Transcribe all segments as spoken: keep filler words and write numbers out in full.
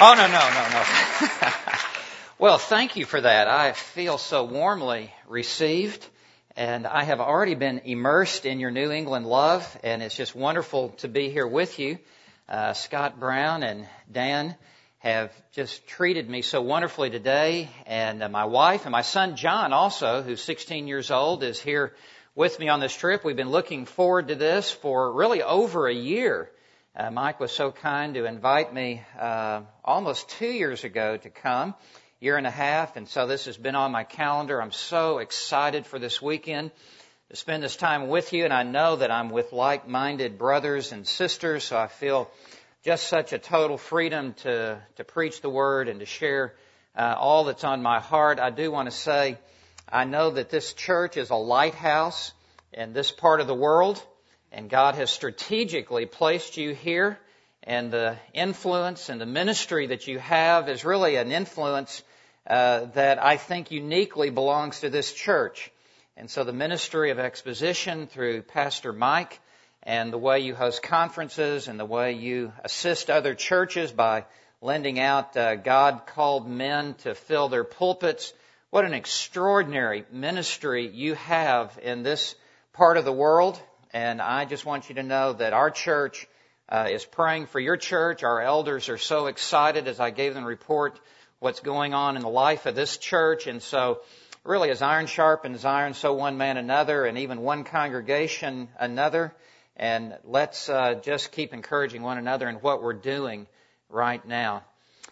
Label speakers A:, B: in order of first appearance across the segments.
A: Oh, no, no, no, no. Well, thank you for that. I feel so warmly received, and I have already been immersed in your New England love, and it's just wonderful to be here with you. Uh, Scott Brown and Dan have just treated me so wonderfully today, and uh, my wife and my son John also, who's sixteen years old, is here with me on this trip. We've been looking forward to this for really over a year. Uh, Mike was so kind to invite me uh, almost two years ago to come, year and a half, and so this has been on my calendar. I'm so excited for this weekend to spend this time with you, and I know that I'm with like-minded brothers and sisters, so I feel just such a total freedom to, to preach the Word and to share uh, all that's on my heart. I do want to say, I know that this church is a lighthouse in this part of the world, and God has strategically placed you here, and the influence and the ministry that you have is really an influence uh, that I think uniquely belongs to this church. And so the ministry of exposition through Pastor Mike and the way you host conferences and the way you assist other churches by lending out uh, God-called men to fill their pulpits, what an extraordinary ministry you have in this part of the world. And I just want you to know that our church uh, is praying for your church. Our elders are so excited as I gave them a report what's going on in the life of this church. And so really as iron sharpens iron, so one man another, and even one congregation another. And let's uh, just keep encouraging one another in what we're doing right now.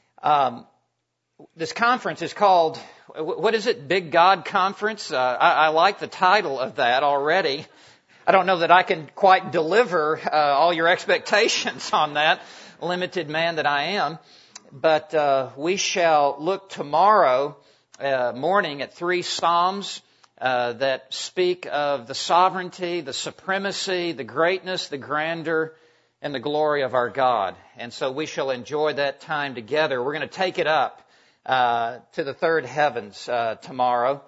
A: Um, this conference is called, what is it, Big God Conference? Uh, I, I like the title of that already. I don't know that I can quite deliver uh, all your expectations on that, limited man that I am. But uh, we shall look tomorrow uh, morning at three Psalms uh, that speak of the sovereignty, the supremacy, the greatness, the grandeur, and the glory of our God. And so we shall enjoy that time together. We're going to take it up uh, to the third heavens uh, tomorrow.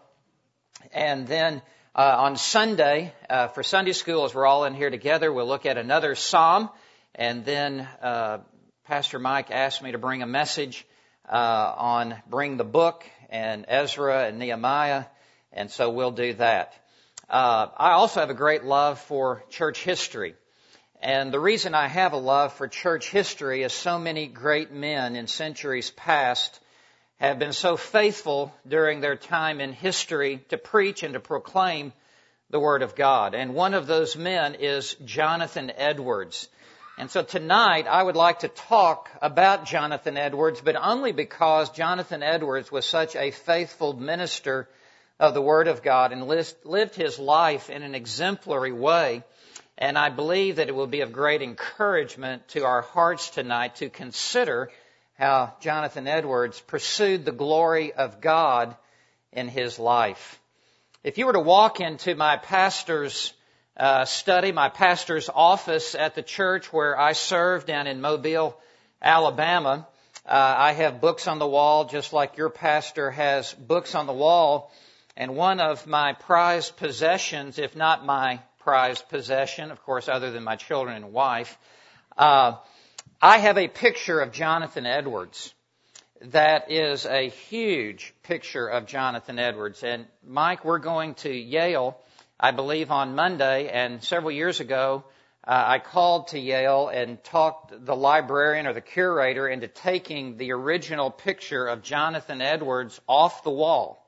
A: And then Uh, on Sunday, uh, for Sunday school, as we're all in here together, we'll look at another psalm, and then uh, Pastor Mike asked me to bring a message uh, on Bring the Book and Ezra and Nehemiah, and so we'll do that. Uh, I also have a great love for church history, and the reason I have a love for church history is so many great men in centuries past have been so faithful during their time in history to preach and to proclaim the Word of God. And one of those men is Jonathan Edwards. And so tonight I would like to talk about Jonathan Edwards, but only because Jonathan Edwards was such a faithful minister of the Word of God and lived his life in an exemplary way. And I believe that it will be of great encouragement to our hearts tonight to consider how Jonathan Edwards pursued the glory of God in his life. If you were to walk into my pastor's uh, study, my pastor's office at the church where I serve down in Mobile, Alabama, uh, I have books on the wall just like your pastor has books on the wall. And one of my prized possessions, if not my prized possession, of course, other than my children and wife, uh, I have a picture of Jonathan Edwards that is a huge picture of Jonathan Edwards. And Mike, we're going to Yale, I believe, on Monday. And several years ago, uh, I called to Yale and talked the librarian or the curator into taking the original picture of Jonathan Edwards off the wall.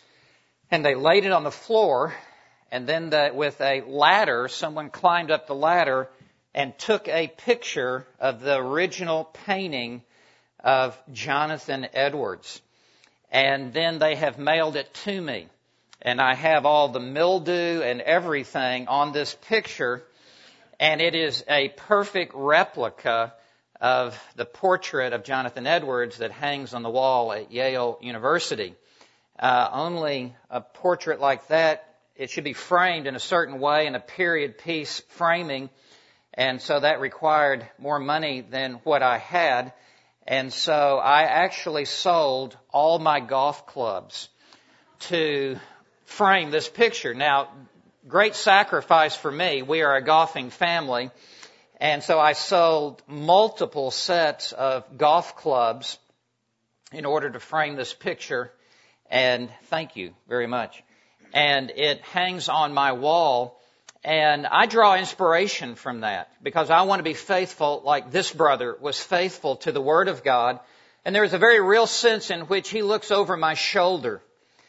A: And they laid it on the floor, and then the, with a ladder, someone climbed up the ladder and took a picture of the original painting of Jonathan Edwards. And then they have mailed it to me. And I have all the mildew and everything on this picture. And it is a perfect replica of the portrait of Jonathan Edwards that hangs on the wall at Yale University. Uh, only a portrait like that, it should be framed in a certain way in a period piece framing. And so that required more money than what I had. And so I actually sold all my golf clubs to frame this picture. Now, great sacrifice for me. We are a golfing family. And so I sold multiple sets of golf clubs in order to frame this picture, and thank you very much. And it hangs on my wall, and I draw inspiration from that because I want to be faithful like this brother was faithful to the Word of God. And there is a very real sense in which he looks over my shoulder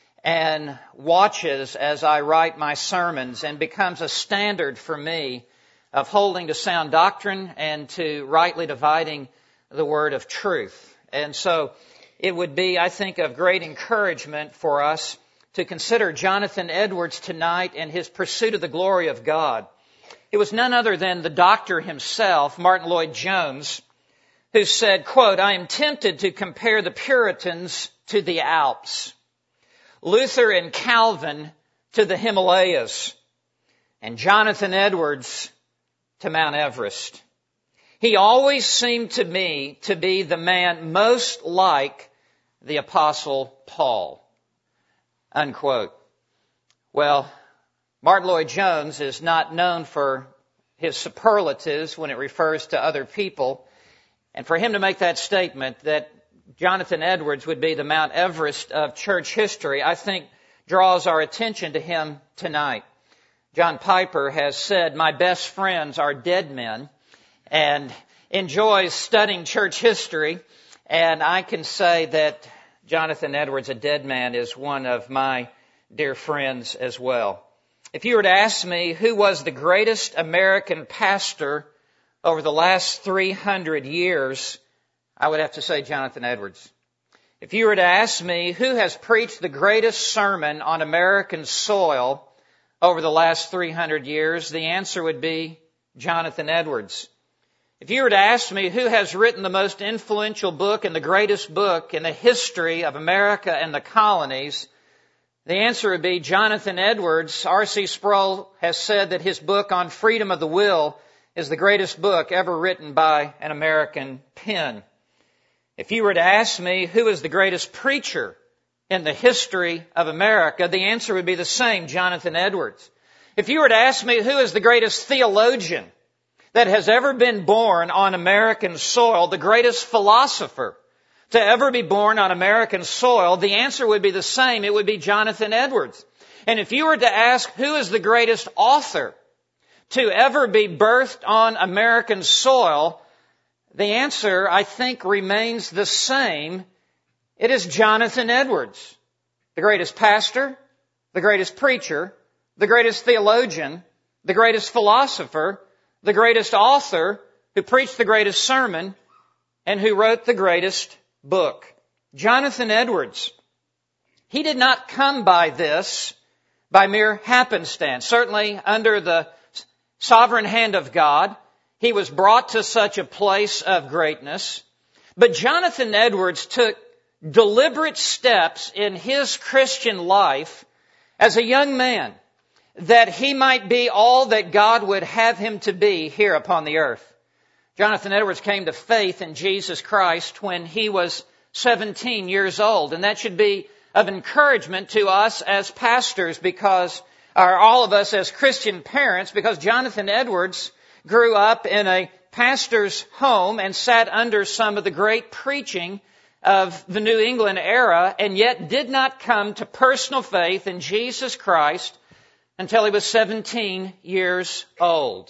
A: and watches as I write my sermons and becomes a standard for me of holding to sound doctrine and to rightly dividing the word of truth. And so it would be, I think, of great encouragement for us to consider Jonathan Edwards tonight and his pursuit of the glory of God. It was none other than the doctor himself, Martin Lloyd-Jones, who said, quote, "I am tempted to compare the Puritans to the Alps, Luther and Calvin to the Himalayas, and Jonathan Edwards to Mount Everest. He always seemed to me to be the man most like the Apostle Paul." Unquote. Well, Martin Lloyd-Jones is not known for his superlatives when it refers to other people. And for him to make that statement that Jonathan Edwards would be the Mount Everest of church history, I think draws our attention to him tonight. John Piper has said, "My best friends are dead men," and enjoys studying church history. And I can say that Jonathan Edwards, a dead man, is one of my dear friends as well. If you were to ask me who was the greatest American pastor over the last three hundred years, I would have to say Jonathan Edwards. If you were to ask me who has preached the greatest sermon on American soil over the last three hundred years, the answer would be Jonathan Edwards. If you were to ask me who has written the most influential book and the greatest book in the history of America and the colonies, the answer would be Jonathan Edwards. R C Sproul has said that his book on freedom of the will is the greatest book ever written by an American pen. If you were to ask me who is the greatest preacher in the history of America, the answer would be the same, Jonathan Edwards. If you were to ask me who is the greatest theologian that has ever been born on American soil, the greatest philosopher to ever be born on American soil, the answer would be the same. It would be Jonathan Edwards. And if you were to ask who is the greatest author to ever be birthed on American soil, the answer, I think, remains the same. It is Jonathan Edwards, the greatest pastor, the greatest preacher, the greatest theologian, the greatest philosopher, the greatest author, who preached the greatest sermon, and who wrote the greatest book. Jonathan Edwards. He did not come by this by mere happenstance. Certainly under the sovereign hand of God, he was brought to such a place of greatness. But Jonathan Edwards took deliberate steps in his Christian life as a young man that he might be all that God would have him to be here upon the earth. Jonathan Edwards came to faith in Jesus Christ when he was seventeen years old, and that should be of encouragement to us as pastors because, or all of us as Christian parents, because Jonathan Edwards grew up in a pastor's home and sat under some of the great preaching of the New England era, and yet did not come to personal faith in Jesus Christ until he was seventeen years old.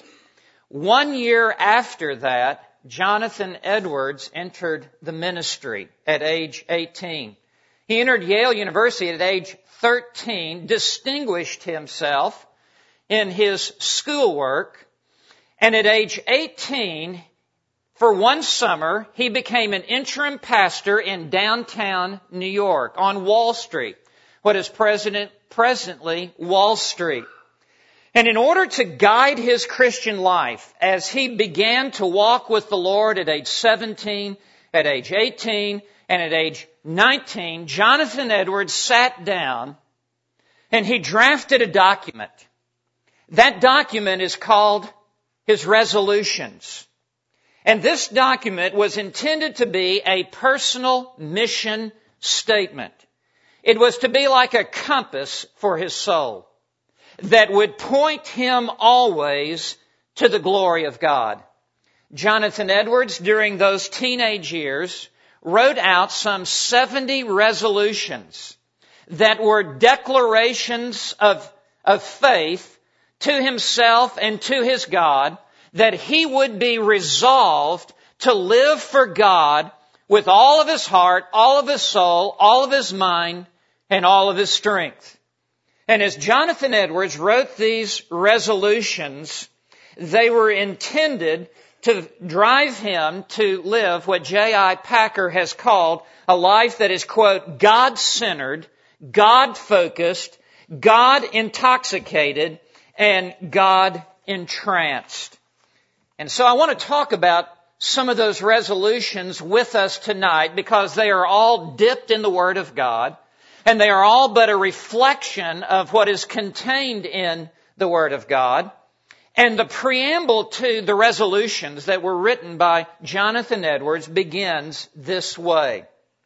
A: One year after that, Jonathan Edwards entered the ministry at age eighteen. He entered Yale University at age thirteen, distinguished himself in his schoolwork, and at age eighteen, for one summer, he became an interim pastor in downtown New York on Wall Street, what is present, presently Wall Street. And in order to guide his Christian life as he began to walk with the Lord at age seventeen, at age eighteen, and at age nineteen, Jonathan Edwards sat down and he drafted a document. That document is called his resolutions. And this document was intended to be a personal mission statement. It was to be like a compass for his soul that would point him always to the glory of God. Jonathan Edwards, during those teenage years, wrote out some seventy resolutions that were declarations of, of faith to himself and to his God, that he would be resolved to live for God with all of his heart, all of his soul, all of his mind, and all of his strength. And as Jonathan Edwards wrote these resolutions, they were intended to drive him to live what J I Packer has called a life that is, quote, God-centered, God-focused, God-intoxicated, and God-entranced. And so I want to talk about some of those resolutions with us tonight because they are all dipped in the Word of God, and they are all but a reflection of what is contained in the Word of God. And the preamble to the resolutions that were written by Jonathan Edwards begins this way: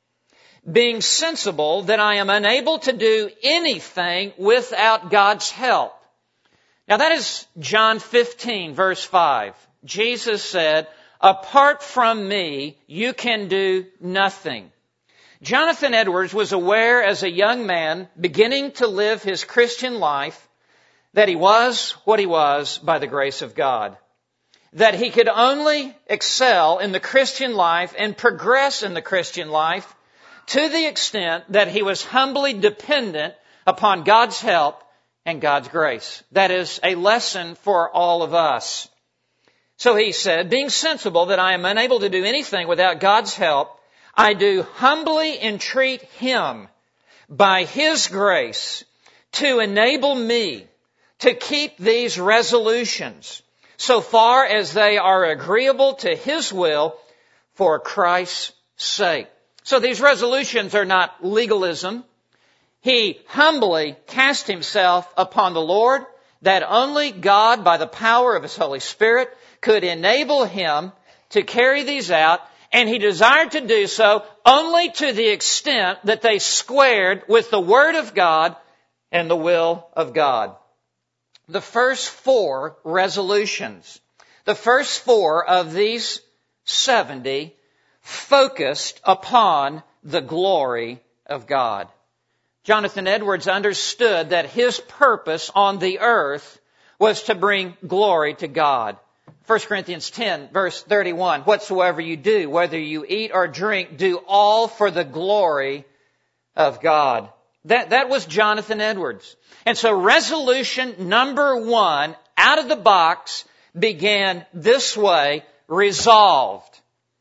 A: being sensible that I am unable to do anything without God's help. Now that is John fifteen, verse five. Jesus said, apart from me, you can do nothing. Jonathan Edwards was aware as a young man beginning to live his Christian life that he was what he was by the grace of God. That he could only excel in the Christian life and progress in the Christian life to the extent that he was humbly dependent upon God's help and God's grace. That is a lesson for all of us. So he said, being sensible that I am unable to do anything without God's help, I do humbly entreat Him by His grace to enable me to keep these resolutions so far as they are agreeable to His will for Christ's sake. So these resolutions are not legalism. He humbly cast himself upon the Lord, that only God, by the power of His Holy Spirit, could enable him to carry these out, and he desired to do so only to the extent that they squared with the Word of God and the will of God. The first four resolutions, the first four of these seventy focused upon the glory of God. Jonathan Edwards understood that his purpose on the earth was to bring glory to God. First Corinthians ten, verse thirty-one, whatsoever you do, whether you eat or drink, do all for the glory of God. That, that was Jonathan Edwards. And so resolution number one, out of the box, began this way: resolved.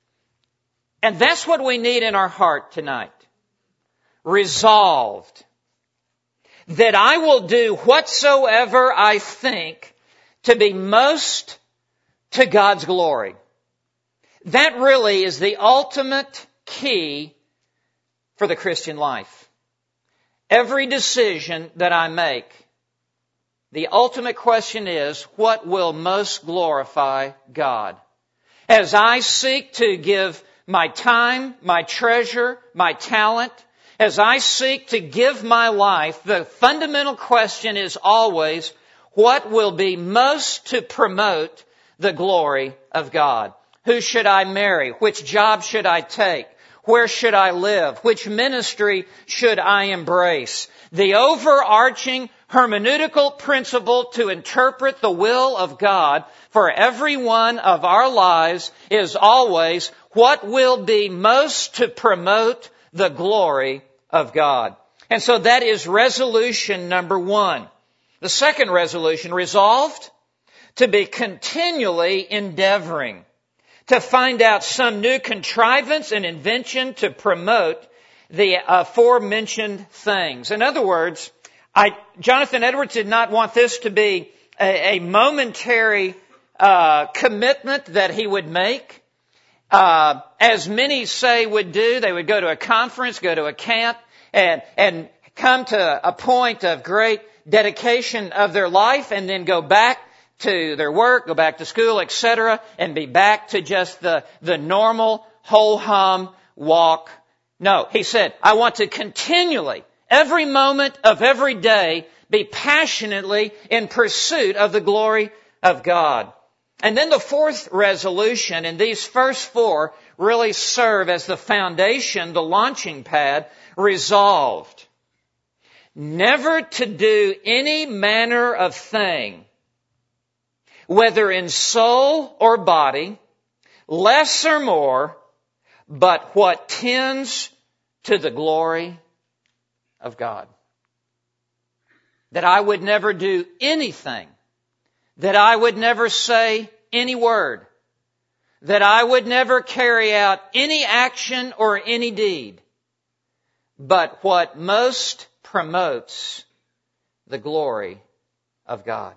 A: And that's what we need in our heart tonight. Resolved. That I will do whatsoever I think to be most to God's glory. That really is the ultimate key for the Christian life. Every decision that I make, the ultimate question is, what will most glorify God? As I seek to give my time, my treasure, my talent, as I seek to give my life, the fundamental question is always, what will be most to promote the glory of God? Who should I marry? Which job should I take? Where should I live? Which ministry should I embrace? The overarching hermeneutical principle to interpret the will of God for every one of our lives is always, what will be most to promote the glory of God? And so that is resolution number one. The second resolution, resolved to be continually endeavoring to find out some new contrivance and invention to promote the aforementioned things. In other words, I, Jonathan Edwards did not want this to be a, a momentary uh, commitment that he would make. Uh, as many say would do, they would go to a conference, go to a camp, and, and come to a point of great dedication of their life, and then go back to their work, go back to school, et cetera, and be back to just the, the normal, ho-hum walk. No, he said, I want to continually, every moment of every day, be passionately in pursuit of the glory of God. And then the fourth resolution in these first four really serve as the foundation, the launching pad. Resolved never to do any manner of thing, whether in soul or body, less or more, but what tends to the glory of God. That I would never do anything, that I would never say any word, that I would never carry out any action or any deed, but what most promotes the glory of God.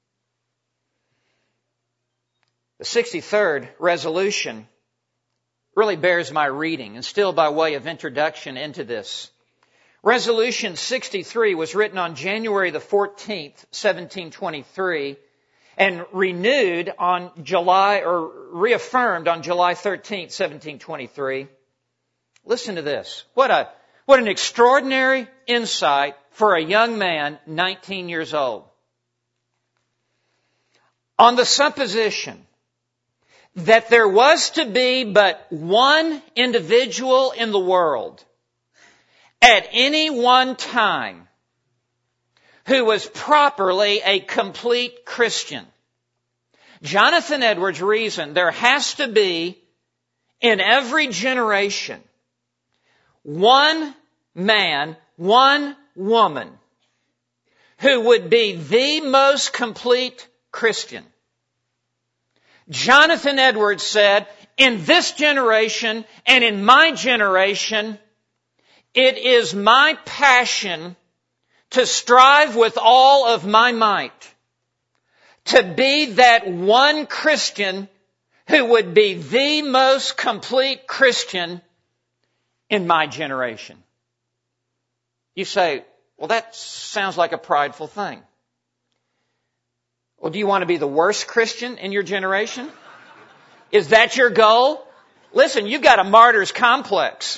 A: The sixty-third resolution really bears my reading, and still by way of introduction into this. Resolution sixty-three was written on January the fourteenth, seventeen twenty-three, and renewed on July, or reaffirmed on July thirteenth, seventeen twenty-three. Listen to this. What a, what an extraordinary insight for a young man, nineteen years old. On the supposition that there was to be but one individual in the world at any one time who was properly a complete Christian, Jonathan Edwards reasoned there has to be in every generation one man, one woman who would be the most complete Christian. Jonathan Edwards said, in this generation and in my generation, it is my passion to strive with all of my might to be that one Christian who would be the most complete Christian in my generation. You say, well, that sounds like a prideful thing. Well, do you want to be the worst Christian in your generation? Is that your goal? Listen, you've got a martyr's complex.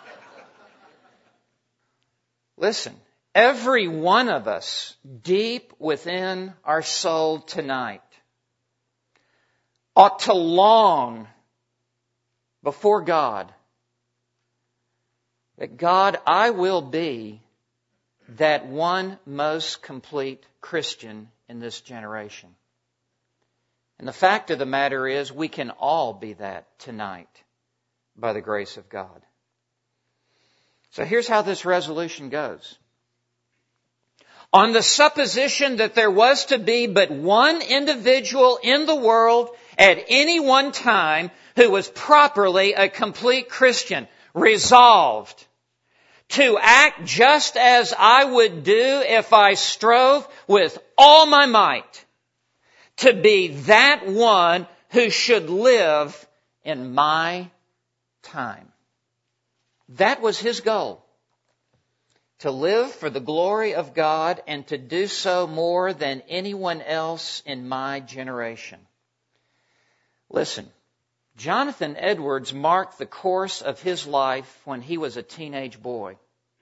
A: Listen, every one of us, deep within our soul tonight, ought to long before God that, God, I will be that one most complete Christian in this generation. And the fact of the matter is, we can all be that tonight by the grace of God. So here's how this resolution goes. On the supposition that there was to be but one individual in the world at any one time who was properly a complete Christian, resolved to act just as I would do if I strove with all my might to be that one who should live in my time. That was his goal. To live for the glory of God and to do so more than anyone else in my generation. Listen, Jonathan Edwards marked the course of his life when he was a teenage boy.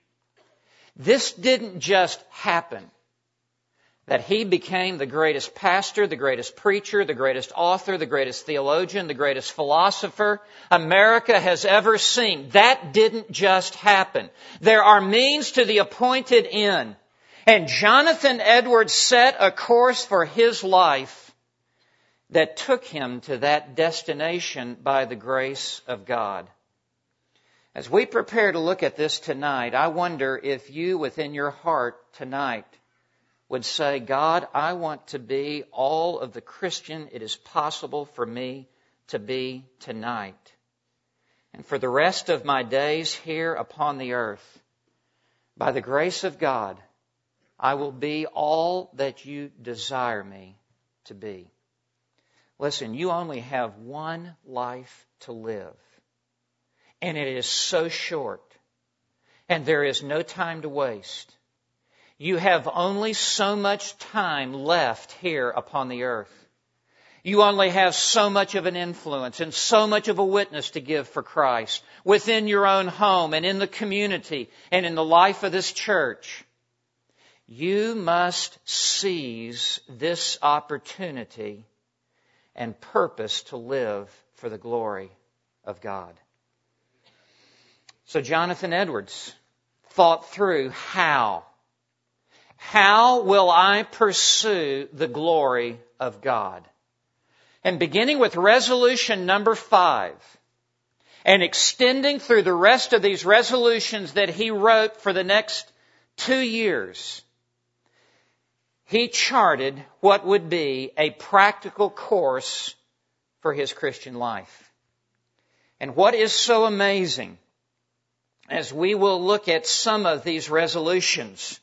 A: This didn't just happen, that he became the greatest pastor, the greatest preacher, the greatest author, the greatest theologian, the greatest philosopher America has ever seen. That didn't just happen. There are means to the appointed end. And Jonathan Edwards set a course for his life that took him to that destination by the grace of God. As we prepare to look at this tonight, I wonder if you within your heart tonight would say, God, I want to be all of the Christian it is possible for me to be tonight. And for the rest of my days here upon the earth, by the grace of God, I will be all that you desire me to be. Listen, you only have one life to live. And it is so short. And there is no time to waste. You have only so much time left here upon the earth. You only have so much of an influence and so much of a witness to give for Christ within your own home and in the community and in the life of this church. You must seize this opportunity and purpose to live for the glory of God. So Jonathan Edwards thought through how. How will I pursue the glory of God? And beginning with resolution number five, and extending through the rest of these resolutions that he wrote for the next two years, he charted what would be a practical course for his Christian life. And what is so amazing, as we will look at some of these resolutions,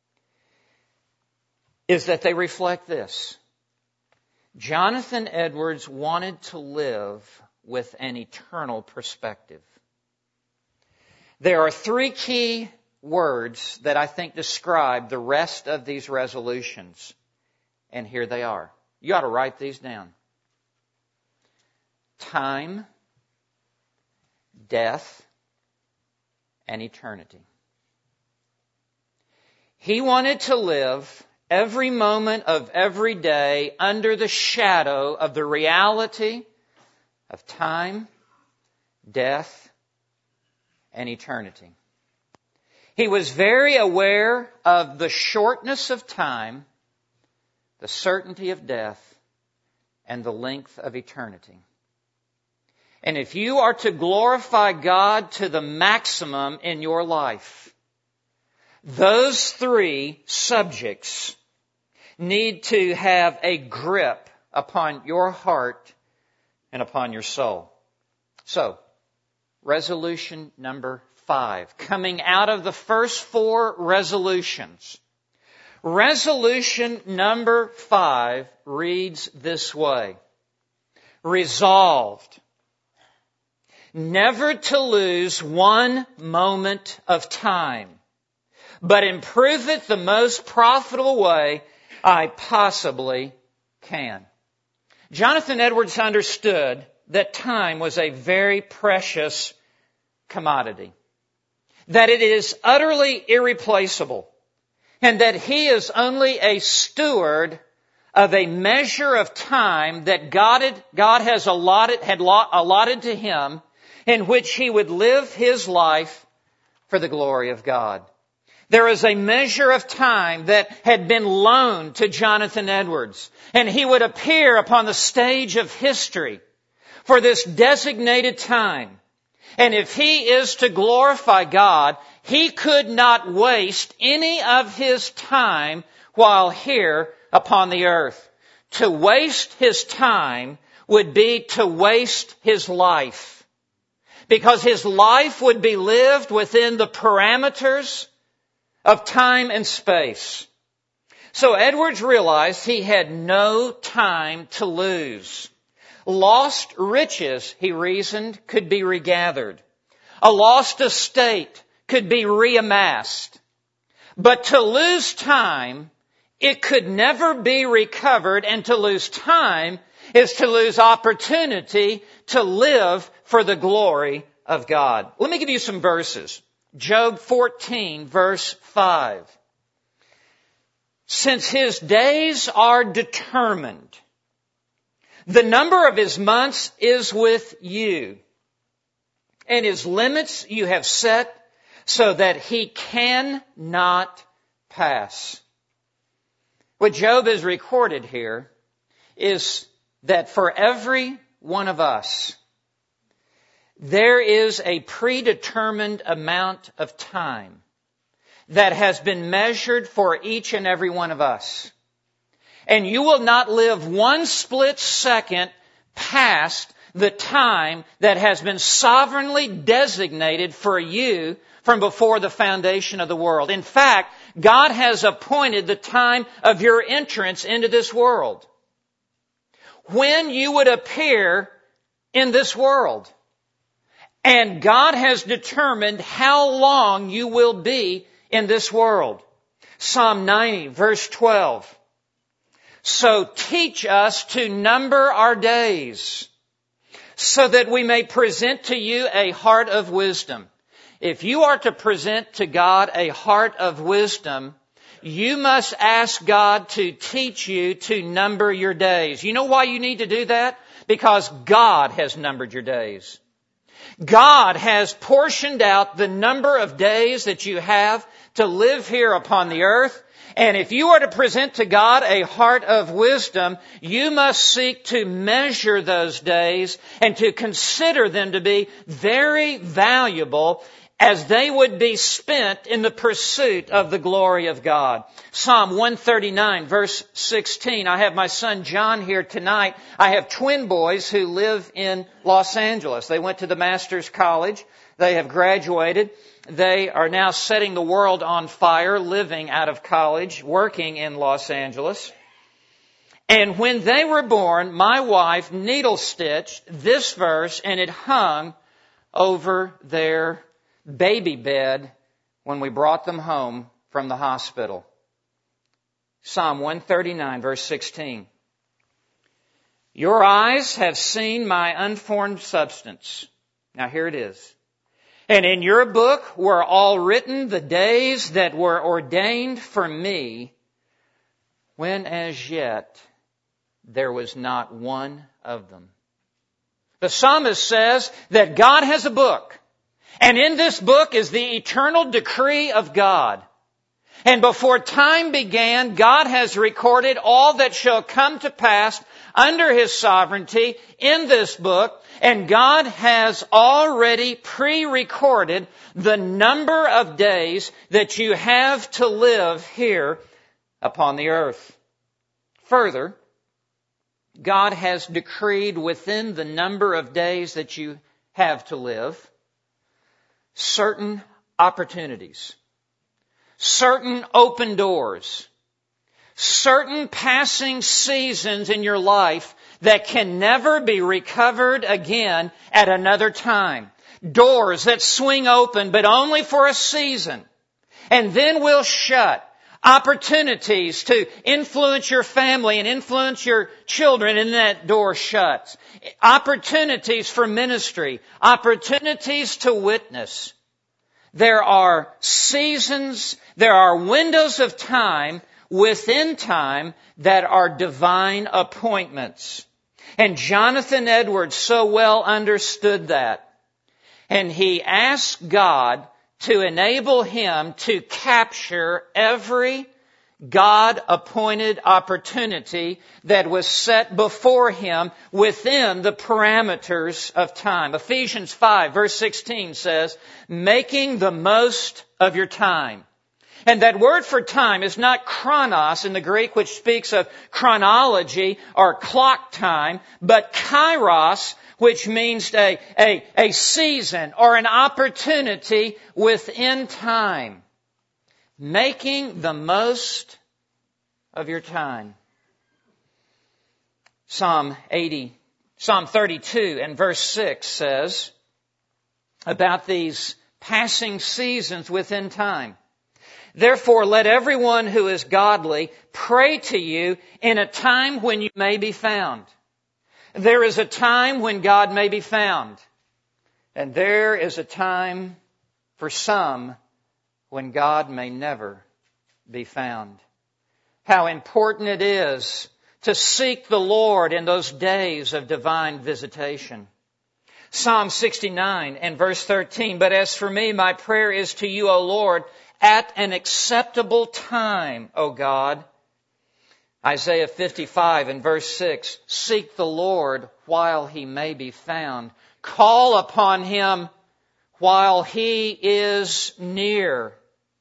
A: is that they reflect this. Jonathan Edwards wanted to live with an eternal perspective. There are three key words that I think describe the rest of these resolutions. And here they are. You ought to write these down. Time, death, and eternity. He wanted to live every moment of every day under the shadow of the reality of time, death, and eternity. He was very aware of the shortness of time, the certainty of death, and the length of eternity. And if you are to glorify God to the maximum in your life, those three subjects need to have a grip upon your heart and upon your soul. So, resolution number five, coming out of the first four resolutions. Resolution number five reads this way: resolved never to lose one moment of time, but improve it the most profitable way I possibly can. Jonathan Edwards understood that time was a very precious commodity, that it is utterly irreplaceable, and that he is only a steward of a measure of time that God, had, God has allotted, had allotted to him, in which he would live his life for the glory of God. There is a measure of time that had been loaned to Jonathan Edwards, and he would appear upon the stage of history for this designated time. And if he is to glorify God, he could not waste any of his time while here upon the earth. To waste his time would be to waste his life, because his life would be lived within the parameters of time and space. So Edwards realized he had no time to lose. Lost riches, he reasoned, could be regathered. A lost estate could be reamassed. But to lose time, it could never be recovered, and to lose time is to lose opportunity to live for the glory of God. Let me give you some verses. Job fourteen, verse five. Since his days are determined, the number of his months is with you, and his limits you have set so that he cannot pass. What Job has recorded here is that for every one of us, there is a predetermined amount of time that has been measured for each and every one of us. And you will not live one split second past the time that has been sovereignly designated for you from before the foundation of the world. In fact, God has appointed the time of your entrance into this world, when you would appear in this world. And God has determined how long you will be in this world. Psalm ninety, verse twelve. So teach us to number our days, so that we may present to you a heart of wisdom. If you are to present to God a heart of wisdom, you must ask God to teach you to number your days. You know why you need to do that? Because God has numbered your days. God has portioned out the number of days that you have to live here upon the earth. And if you are to present to God a heart of wisdom, you must seek to measure those days and to consider them to be very valuable as they would be spent in the pursuit of the glory of God. Psalm one thirty-nine, verse sixteen. I have my son John here tonight. I have twin boys who live in Los Angeles. They went to the Master's College. They have graduated. They are now setting the world on fire, living out of college, working in Los Angeles. And when they were born, my wife needle stitched this verse, and it hung over their baby bed when we brought them home from the hospital. Psalm one thirty-nine, verse sixteen. Your eyes have seen my unformed substance. Now here it is. And in your book were all written the days that were ordained for me, when as yet there was not one of them. The psalmist says that God has a book. And in this book is the eternal decree of God. And before time began, God has recorded all that shall come to pass under His sovereignty in this book. And God has already pre-recorded the number of days that you have to live here upon the earth. Further, God has decreed within the number of days that you have to live certain opportunities, certain open doors, certain passing seasons in your life that can never be recovered again at another time. Doors that swing open but only for a season and then will shut. Opportunities to influence your family and influence your children, and that door shuts. Opportunities for ministry. Opportunities to witness. There are seasons, there are windows of time within time that are divine appointments. And Jonathan Edwards so well understood that. And he asked God to enable him to capture every God-appointed opportunity that was set before him within the parameters of time. Ephesians five, verse sixteen says, making the most of your time. And that word for time is not chronos in the Greek, which speaks of chronology or clock time, but kairos, which means a, a, a season or an opportunity within time. Making the most of your time. Psalm eighty, Psalm thirty-two and verse six says about these passing seasons within time. Therefore, let everyone who is godly pray to you in a time when you may be found. There is a time when God may be found. And there is a time for some when God may never be found. How important it is to seek the Lord in those days of divine visitation. Psalm sixty-nine and verse thirteen, but as for me, my prayer is to you, O Lord, at an acceptable time, O God. Isaiah fifty-five and verse six, seek the Lord while He may be found. Call upon Him while He is near.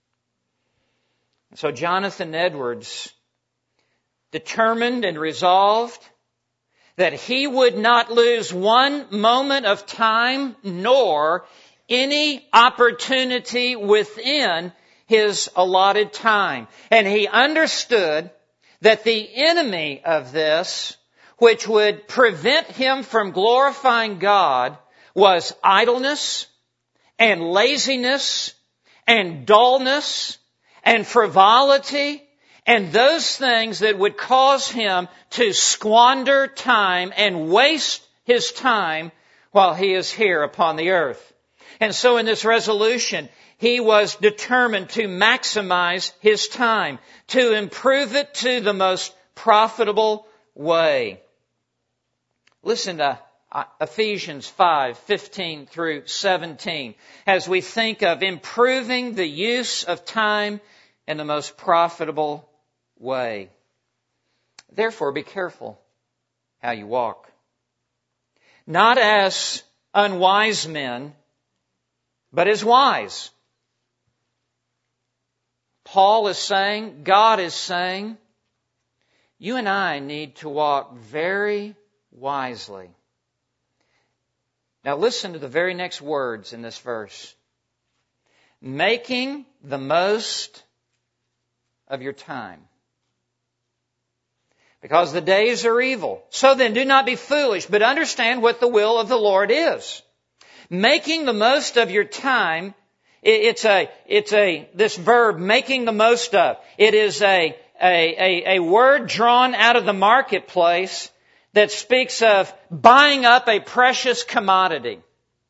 A: So Jonathan Edwards determined and resolved that he would not lose one moment of time nor any opportunity within his allotted time. And he understood that the enemy of this, which would prevent him from glorifying God, was idleness and laziness and dullness and frivolity and those things that would cause him to squander time and waste his time while he is here upon the earth. And so in this resolution, he was determined to maximize his time, to improve it to the most profitable way. Listen to Ephesians five, fifteen through seventeen, as we think of improving the use of time in the most profitable way. Therefore, be careful how you walk. Not as unwise men, but as wise. Paul is saying, God is saying, you and I need to walk very wisely. Now listen to the very next words in this verse. Making the most of your time. Because the days are evil. So then do not be foolish, but understand what the will of the Lord is. Making the most of your time, it's a, it's a, this verb, making the most of, it is a, a, a, a word drawn out of the marketplace that speaks of buying up a precious commodity.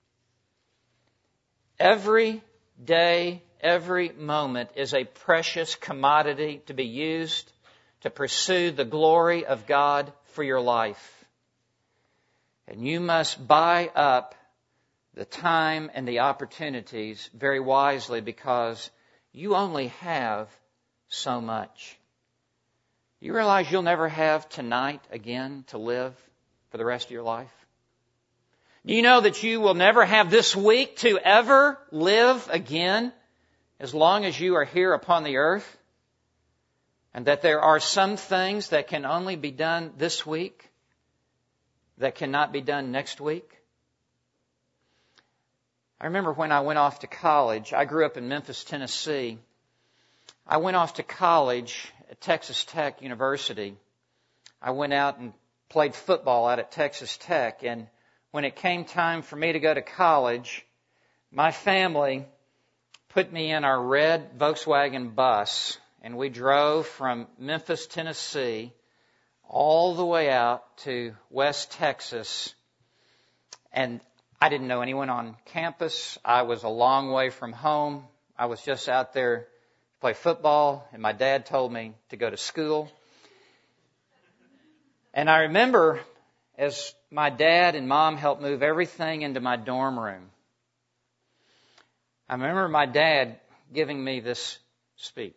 A: Every day, every moment is a precious commodity to be used to pursue the glory of God for your life. And you must buy up the time and the opportunities very wisely because you only have so much. You realize you'll never have tonight again to live for the rest of your life? Do you know that you will never have this week to ever live again as long as you are here upon the earth? And that there are some things that can only be done this week that cannot be done next week? I remember when I went off to college, I grew up in Memphis, Tennessee. I went off to college at Texas Tech University. I went out and played football out at Texas Tech, and when it came time for me to go to college, my family put me in our red Volkswagen bus, and we drove from Memphis, Tennessee, all the way out to West Texas. And I didn't know anyone on campus. I was a long way from home. I was just out there to play football, and my dad told me to go to school. And I remember as my dad and mom helped move everything into my dorm room, I remember my dad giving me this speech.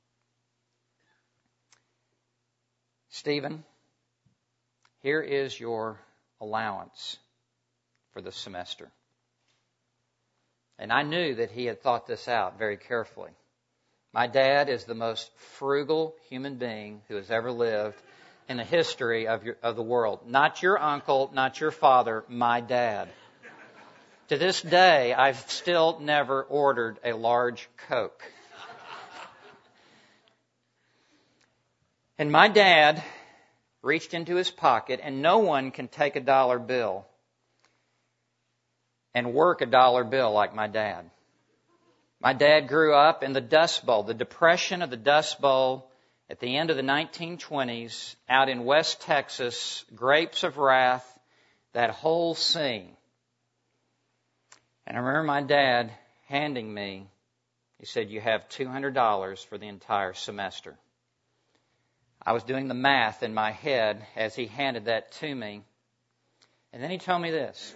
A: Stephen, here is your allowance for the semester. And I knew that he had thought this out very carefully. My dad is the most frugal human being who has ever lived in the history of, your, of the world. Not your uncle, not your father, my dad. To this day, I've still never ordered a large Coke. And my dad reached into his pocket, and no one can take a dollar bill and work a dollar bill like my dad. My dad grew up in the Dust Bowl, the depression of the Dust Bowl at the end of the nineteen twenties, out in West Texas, Grapes of Wrath, that whole scene. And I remember my dad handing me, he said, you have two hundred dollars for the entire semester. I was doing the math in my head as he handed that to me. And then he told me this.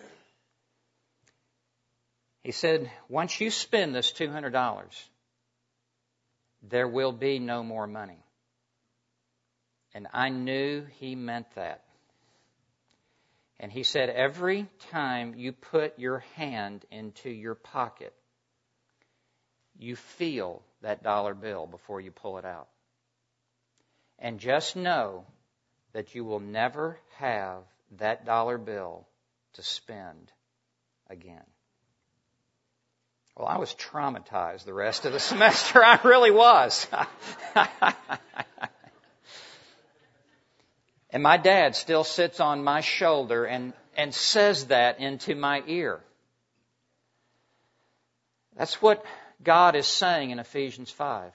A: He said, once you spend this two hundred dollars, there will be no more money. And I knew he meant that. And he said, every time you put your hand into your pocket, you feel that dollar bill before you pull it out. And just know that you will never have that dollar bill to spend again. Well, I was traumatized the rest of the semester. I really was. And my dad still sits on my shoulder and, and says that into my ear. That's what God is saying in Ephesians five.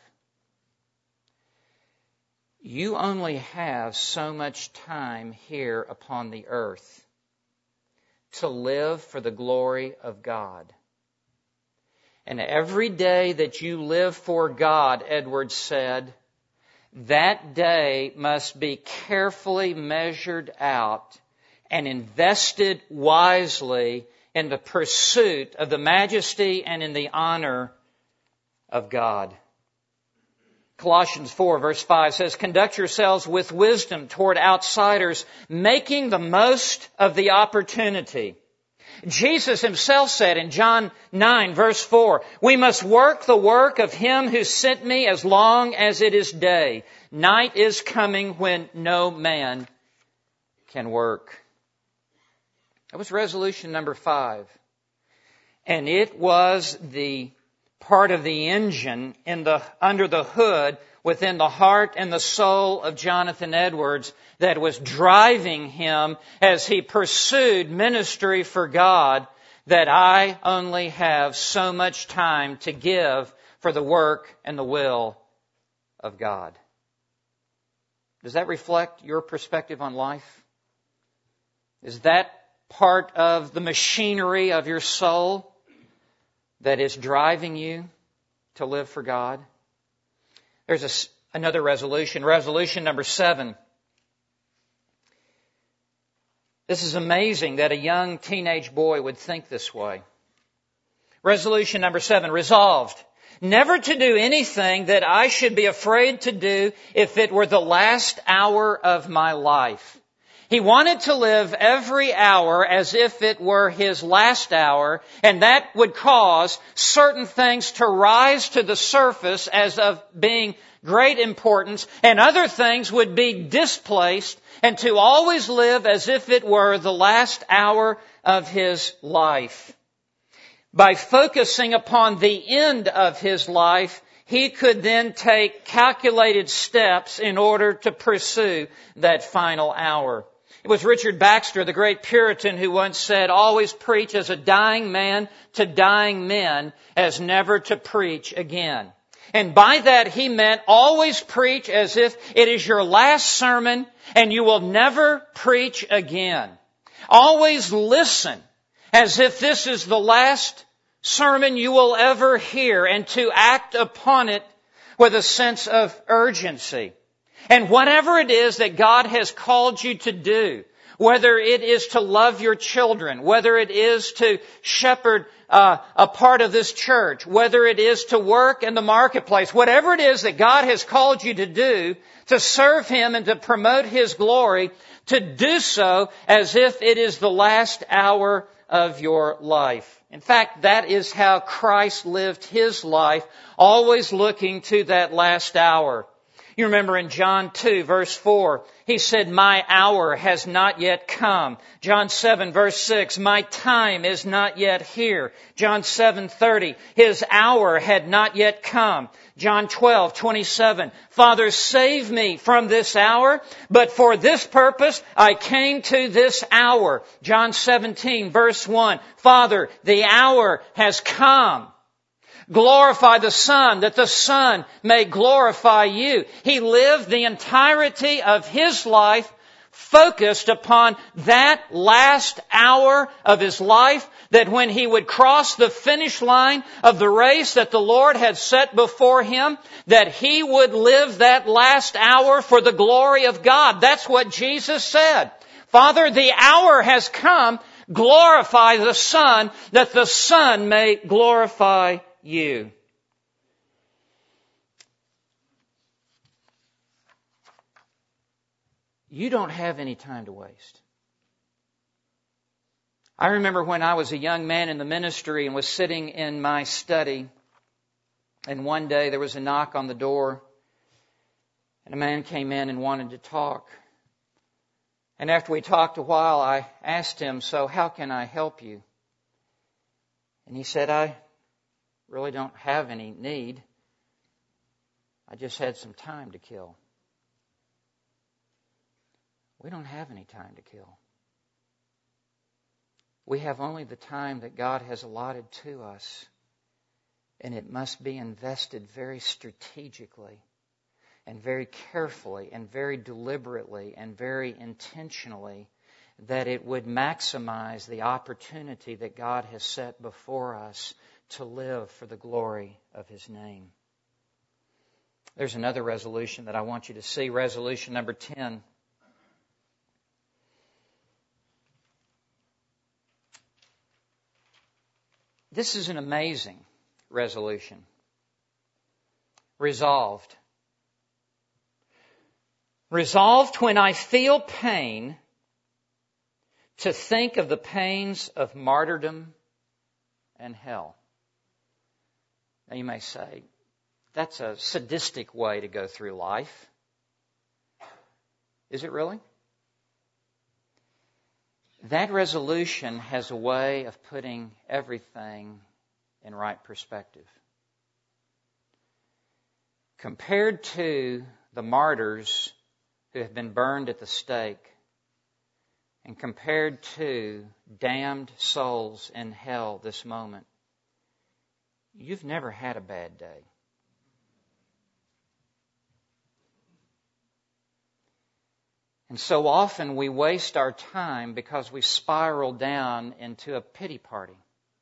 A: You only have so much time here upon the earth to live for the glory of God. And every day that you live for God, Edwards said, that day must be carefully measured out and invested wisely in the pursuit of the majesty and in the honor of God. Colossians four verse five says, conduct yourselves with wisdom toward outsiders, making the most of the opportunity. Jesus himself said in John nine verse four, we must work the work of him who sent me as long as it is day. Night is coming when no man can work. That was resolution number five. And it was the part of the engine in the under the hood within the heart and the soul of Jonathan Edwards that was driving him as he pursued ministry for God, that I only have so much time to give for the work and the will of God. Does that reflect your perspective on life? Is that part of the machinery of your soul that is driving you to live for God? There's a, another resolution, resolution number seven. This is amazing that a young teenage boy would think this way. Resolution number seven, resolved never to do anything that I should be afraid to do if it were the last hour of my life. He wanted to live every hour as if it were his last hour, and that would cause certain things to rise to the surface as of being great importance, and other things would be displaced, and to always live as if it were the last hour of his life. By focusing upon the end of his life, he could then take calculated steps in order to pursue that final hour. It was Richard Baxter, the great Puritan, who once said, always preach as a dying man to dying men, as never to preach again. And by that he meant always preach as if it is your last sermon and you will never preach again. Always listen as if this is the last sermon you will ever hear, and to act upon it with a sense of urgency. And whatever it is that God has called you to do, whether it is to love your children, whether it is to shepherd uh, a part of this church, whether it is to work in the marketplace, whatever it is that God has called you to do, to serve Him and to promote His glory, to do so as if it is the last hour of your life. In fact, that is how Christ lived His life, always looking to that last hour. You remember in John two, verse four, He said, my hour has not yet come. John seven, verse six, my time is not yet here. John seven, thirty, His hour had not yet come. John twelve, twenty-seven, Father, save me from this hour, but for this purpose I came to this hour. John seventeen, verse one, Father, the hour has come. Glorify the Son, that the Son may glorify you. He lived the entirety of His life focused upon that last hour of His life, that when He would cross the finish line of the race that the Lord had set before Him, that He would live that last hour for the glory of God. That's what Jesus said. Father, the hour has come. Glorify the Son, that the Son may glorify you. You don't have any time to waste. I remember when I was a young man in the ministry and was sitting in my study, and one day there was a knock on the door, and a man came in and wanted to talk. And after we talked a while, I asked him, so how can I help you? And he said, I really don't have any need. I just had some time to kill. We don't have any time to kill. We have only the time that God has allotted to us, and it must be invested very strategically and very carefully and very deliberately and very intentionally, that it would maximize the opportunity that God has set before us to live for the glory of His name. There's another resolution that I want you to see, resolution number ten. This is an amazing resolution. Resolved. Resolved when I feel pain to think of the pains of martyrdom and hell. Now you may say, that's a sadistic way to go through life. Is it really? That resolution has a way of putting everything in right perspective. Compared to the martyrs who have been burned at the stake, and compared to damned souls in hell this moment, you've never had a bad day. And so often we waste our time because we spiral down into a pity party.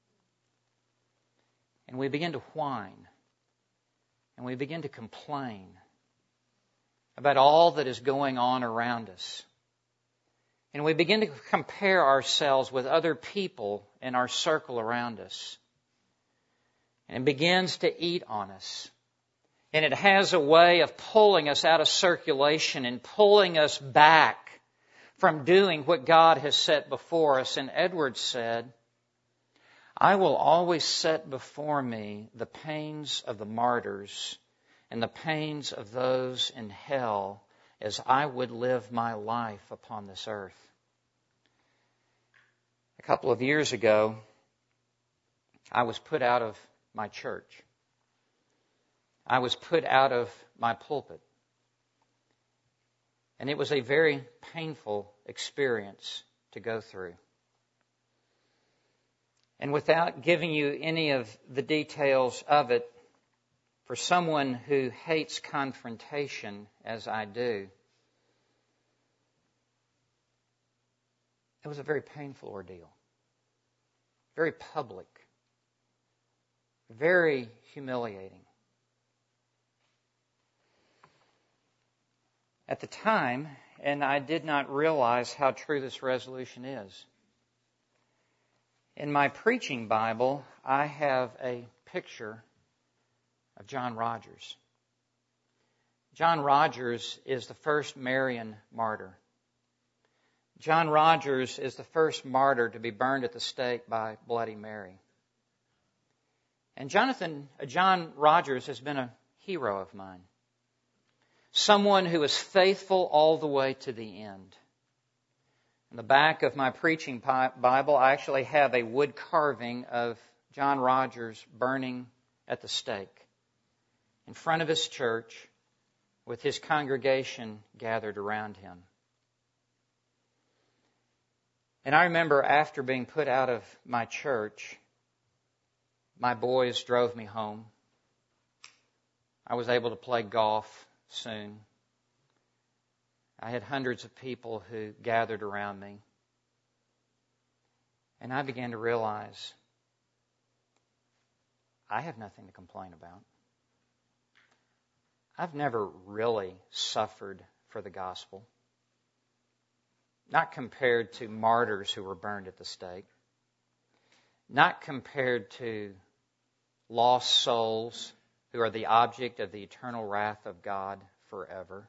A: And we begin to whine. And we begin to complain about all that is going on around us. And we begin to compare ourselves with other people in our circle around us. And it begins to eat on us. And it has a way of pulling us out of circulation and pulling us back from doing what God has set before us. And Edwards said, I will always set before me the pains of the martyrs and the pains of those in hell as I would live my life upon this earth. A couple of years ago, I was put out of my church. I was put out of my pulpit. And it was a very painful experience to go through. And without giving you any of the details of it, for someone who hates confrontation as I do, it was a very painful ordeal. Very public. Very humiliating. At the time, and I did not realize how true this resolution is. In my preaching Bible, I have a picture of John Rogers. John Rogers is the first Marian martyr. John Rogers is the first martyr to be burned at the stake by Bloody Mary. And Jonathan, uh, John Rogers has been a hero of mine. Someone who is faithful all the way to the end. In the back of my preaching Bible, I actually have a wood carving of John Rogers burning at the stake in front of his church with his congregation gathered around him. And I remember after being put out of my church, my boys drove me home. I was able to play golf soon. I had hundreds of people who gathered around me. And I began to realize I have nothing to complain about. I've never really suffered for the gospel. Not compared to martyrs who were burned at the stake. Not compared to lost souls who are the object of the eternal wrath of God forever.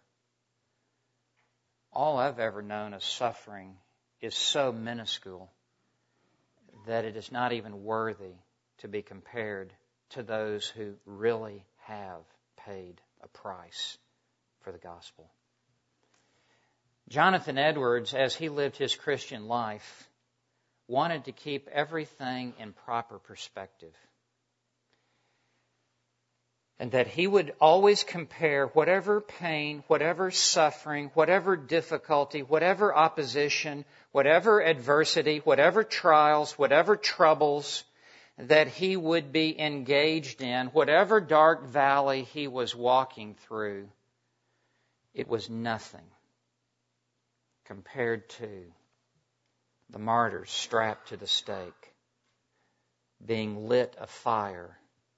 A: All I've ever known of suffering is so minuscule that it is not even worthy to be compared to those who really have paid a price for the gospel. Jonathan Edwards, as he lived his Christian life, wanted to keep everything in proper perspective. And that he would always compare whatever pain, whatever suffering, whatever difficulty, whatever opposition, whatever adversity, whatever trials, whatever troubles that he would be engaged in, whatever dark valley he was walking through, it was nothing compared to the martyrs strapped to the stake, being lit afire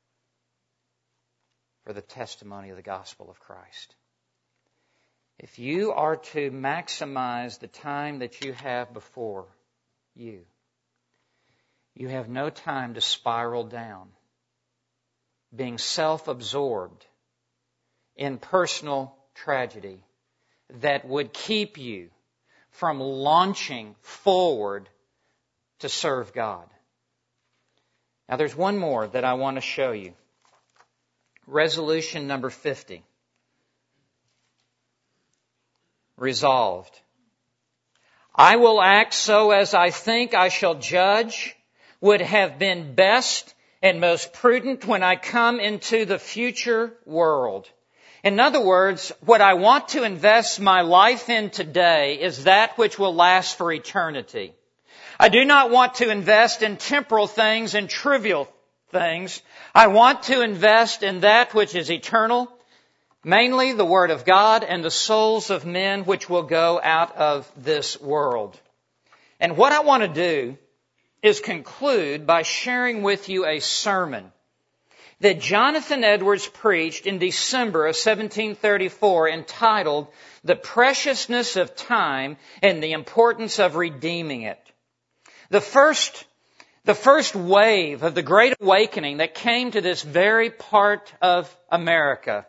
A: for the testimony of the gospel of Christ. If you are to maximize the time that you have before you, you have no time to spiral down, being self-absorbed in personal tragedy that would keep you from launching forward to serve God. Now there's one more that I want to show you. Resolution number fifty. Resolved. I will act so as I think I shall judge would have been best and most prudent when I come into the future world. In other words, what I want to invest my life in today is that which will last for eternity. I do not want to invest in temporal things and trivial things. I want to invest in that which is eternal, mainly the Word of God and the souls of men which will go out of this world. And what I want to do is conclude by sharing with you a sermon that Jonathan Edwards preached in December of seventeen thirty-four entitled The Preciousness of Time and the Importance of Redeeming It. The first, the first wave of the Great Awakening that came to this very part of America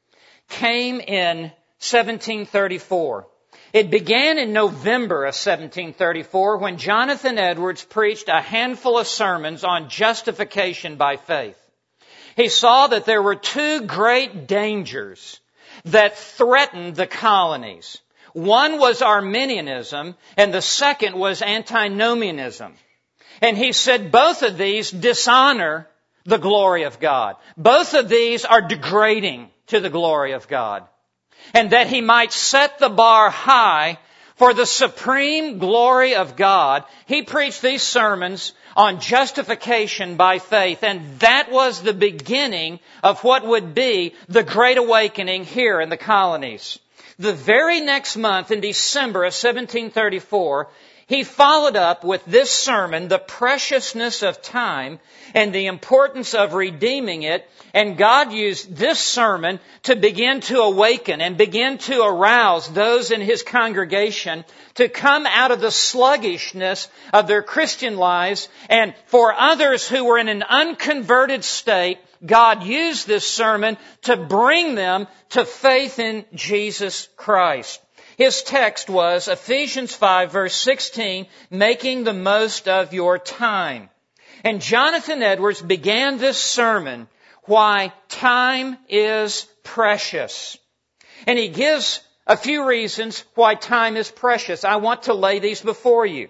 A: came in seventeen thirty-four. It began in November of seventeen thirty-four when Jonathan Edwards preached a handful of sermons on justification by faith. He saw that there were two great dangers that threatened the colonies. One was Arminianism and the second was antinomianism. And he said both of these dishonor the glory of God. Both of these are degrading to the glory of God. And that he might set the bar high for the supreme glory of God, he preached these sermons on justification by faith. And that was the beginning of what would be the Great Awakening here in the colonies. The very next month, in December of seventeen thirty-four, he followed up with this sermon, The Preciousness of Time and the Importance of Redeeming It. And God used this sermon to begin to awaken and begin to arouse those in His congregation to come out of the sluggishness of their Christian lives. And for others who were in an unconverted state, God used this sermon to bring them to faith in Jesus Christ. His text was Ephesians five verse sixteen, making the most of your time. And Jonathan Edwards began this sermon, Why Time is Precious. And he gives a few reasons why time is precious. I want to lay these before you.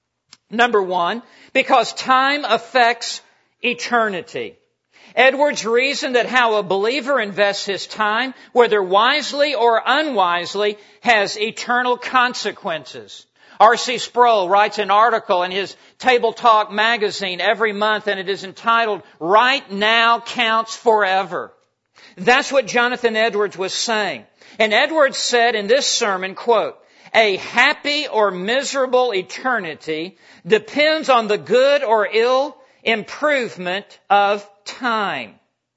A: Number one, because time affects eternity. Edwards reasoned that how a believer invests his time, whether wisely or unwisely, has eternal consequences. R C Sproul writes an article in his Table Talk magazine every month, and it is entitled, Right Now Counts Forever. That's what Jonathan Edwards was saying. And Edwards said in this sermon, quote, A happy or miserable eternity depends on the good or ill improvement of time.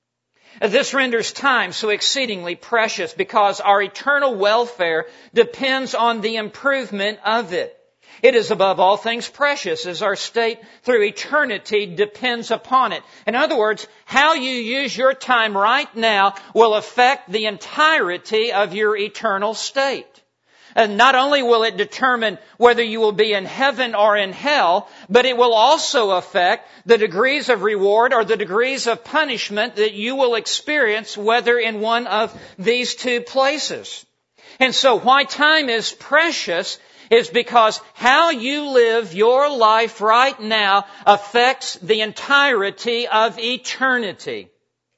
A: This renders time so exceedingly precious because our eternal welfare depends on the improvement of it. It is above all things precious as our state through eternity depends upon it. In other words, how you use your time right now will affect the entirety of your eternal state. And not only will it determine whether you will be in heaven or in hell, but it will also affect the degrees of reward or the degrees of punishment that you will experience, whether in one of these two places. And so why time is precious is because how you live your life right now affects the entirety of eternity.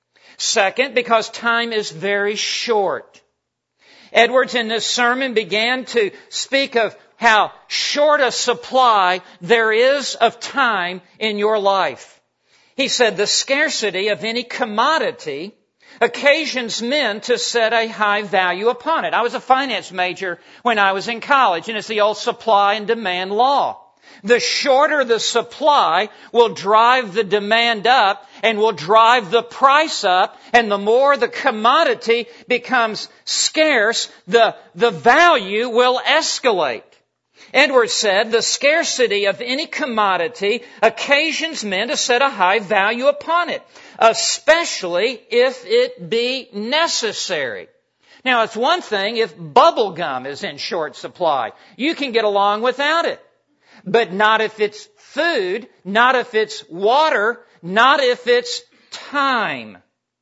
A: Second, because time is very short. Edwards in this sermon began to speak of how short a supply there is of time in your life. He said the scarcity of any commodity occasions men to set a high value upon it. I was a finance major when I was in college, and it's the old supply and demand law. The shorter the supply will drive the demand up and will drive the price up, and the more the commodity becomes scarce, the, the value will escalate. Edwards said, the scarcity of any commodity occasions men to set a high value upon it, especially if it be necessary. Now, it's one thing if bubble gum is in short supply. You can get along without it. But not if it's food, not if it's water, not if it's time.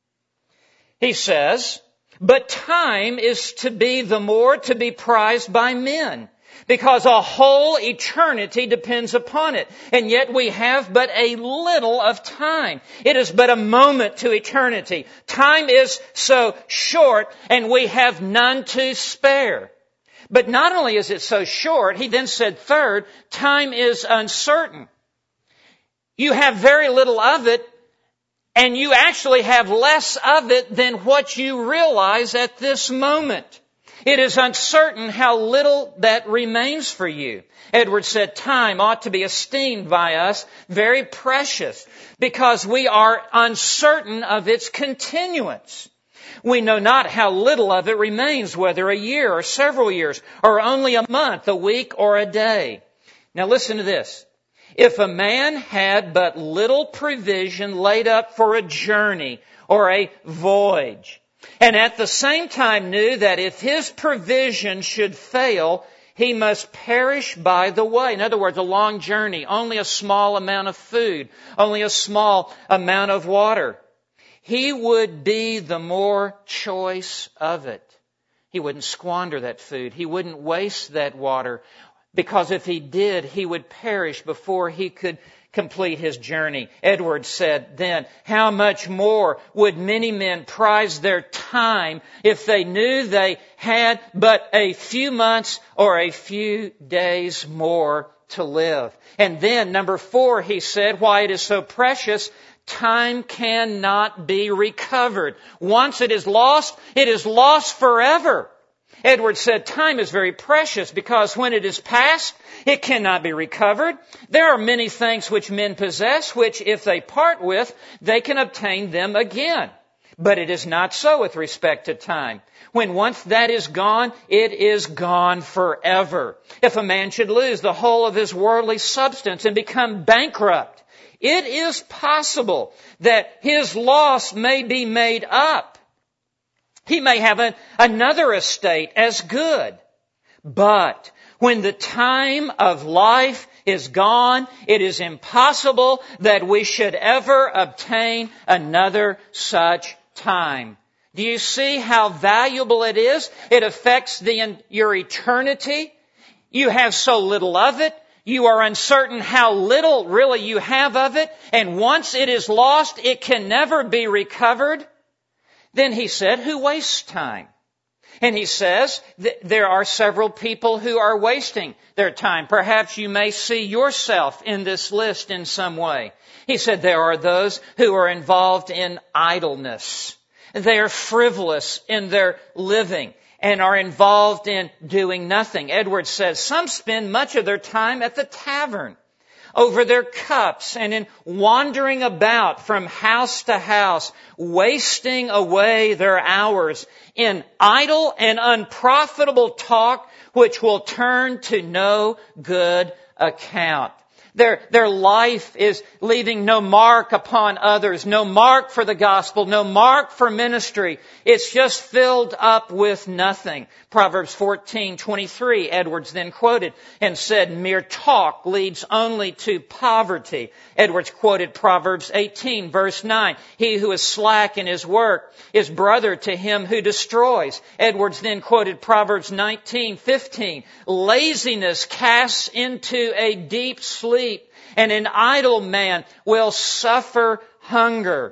A: He says, but time is to be the more to be prized by men, because a whole eternity depends upon it. And yet we have but a little of time. It is but a moment to eternity. Time is so short, and we have none to spare. But not only is it so short, he then said, third, time is uncertain. You have very little of it, and you actually have less of it than what you realize at this moment. It is uncertain how little that remains for you. Edwards said time ought to be esteemed by us very precious because we are uncertain of its continuance. We know not how little of it remains, whether a year or several years or only a month, a week or a day. Now listen to this. If a man had but little provision laid up for a journey or a voyage, and at the same time knew that if his provision should fail, he must perish by the way. In other words, a long journey, only a small amount of food, only a small amount of water. He would be the more choice of it. He wouldn't squander that food. He wouldn't waste that water. Because if he did, he would perish before he could complete his journey. Edwards said then, how much more would many men prize their time if they knew they had but a few months or a few days more to live? And then, number four, he said, why it is so precious, time cannot be recovered. Once it is lost, it is lost forever. Edwards said time is very precious because when it is past, it cannot be recovered. There are many things which men possess which if they part with, they can obtain them again. But it is not so with respect to time. When once that is gone, it is gone forever. If a man should lose the whole of his worldly substance and become bankrupt, it is possible that his loss may be made up. He may have an, another estate as good. But when the time of life is gone, it is impossible that we should ever obtain another such time. Do you see how valuable it is? It affects the, your eternity. You have so little of it. You are uncertain how little really you have of it. And once it is lost, it can never be recovered. Then he said, who wastes time? And he says, th- there are several people who are wasting their time. Perhaps you may see yourself in this list in some way. He said, there are those who are involved in idleness. They are frivolous in their living and are involved in doing nothing. Edwards says, some spend much of their time at the tavern, over their cups, and in wandering about from house to house, wasting away their hours in idle and unprofitable talk, which will turn to no good account. Their, their life is leaving no mark upon others, no mark for the gospel, no mark for ministry. It's just filled up with nothing. Proverbs fourteen twenty-three, Edwards then quoted and said, mere talk leads only to poverty. Edwards quoted Proverbs eighteen verse nine, he who is slack in his work is brother to him who destroys. Edwards then quoted Proverbs nineteen fifteen, laziness casts into a deep sleep, and an idle man will suffer hunger.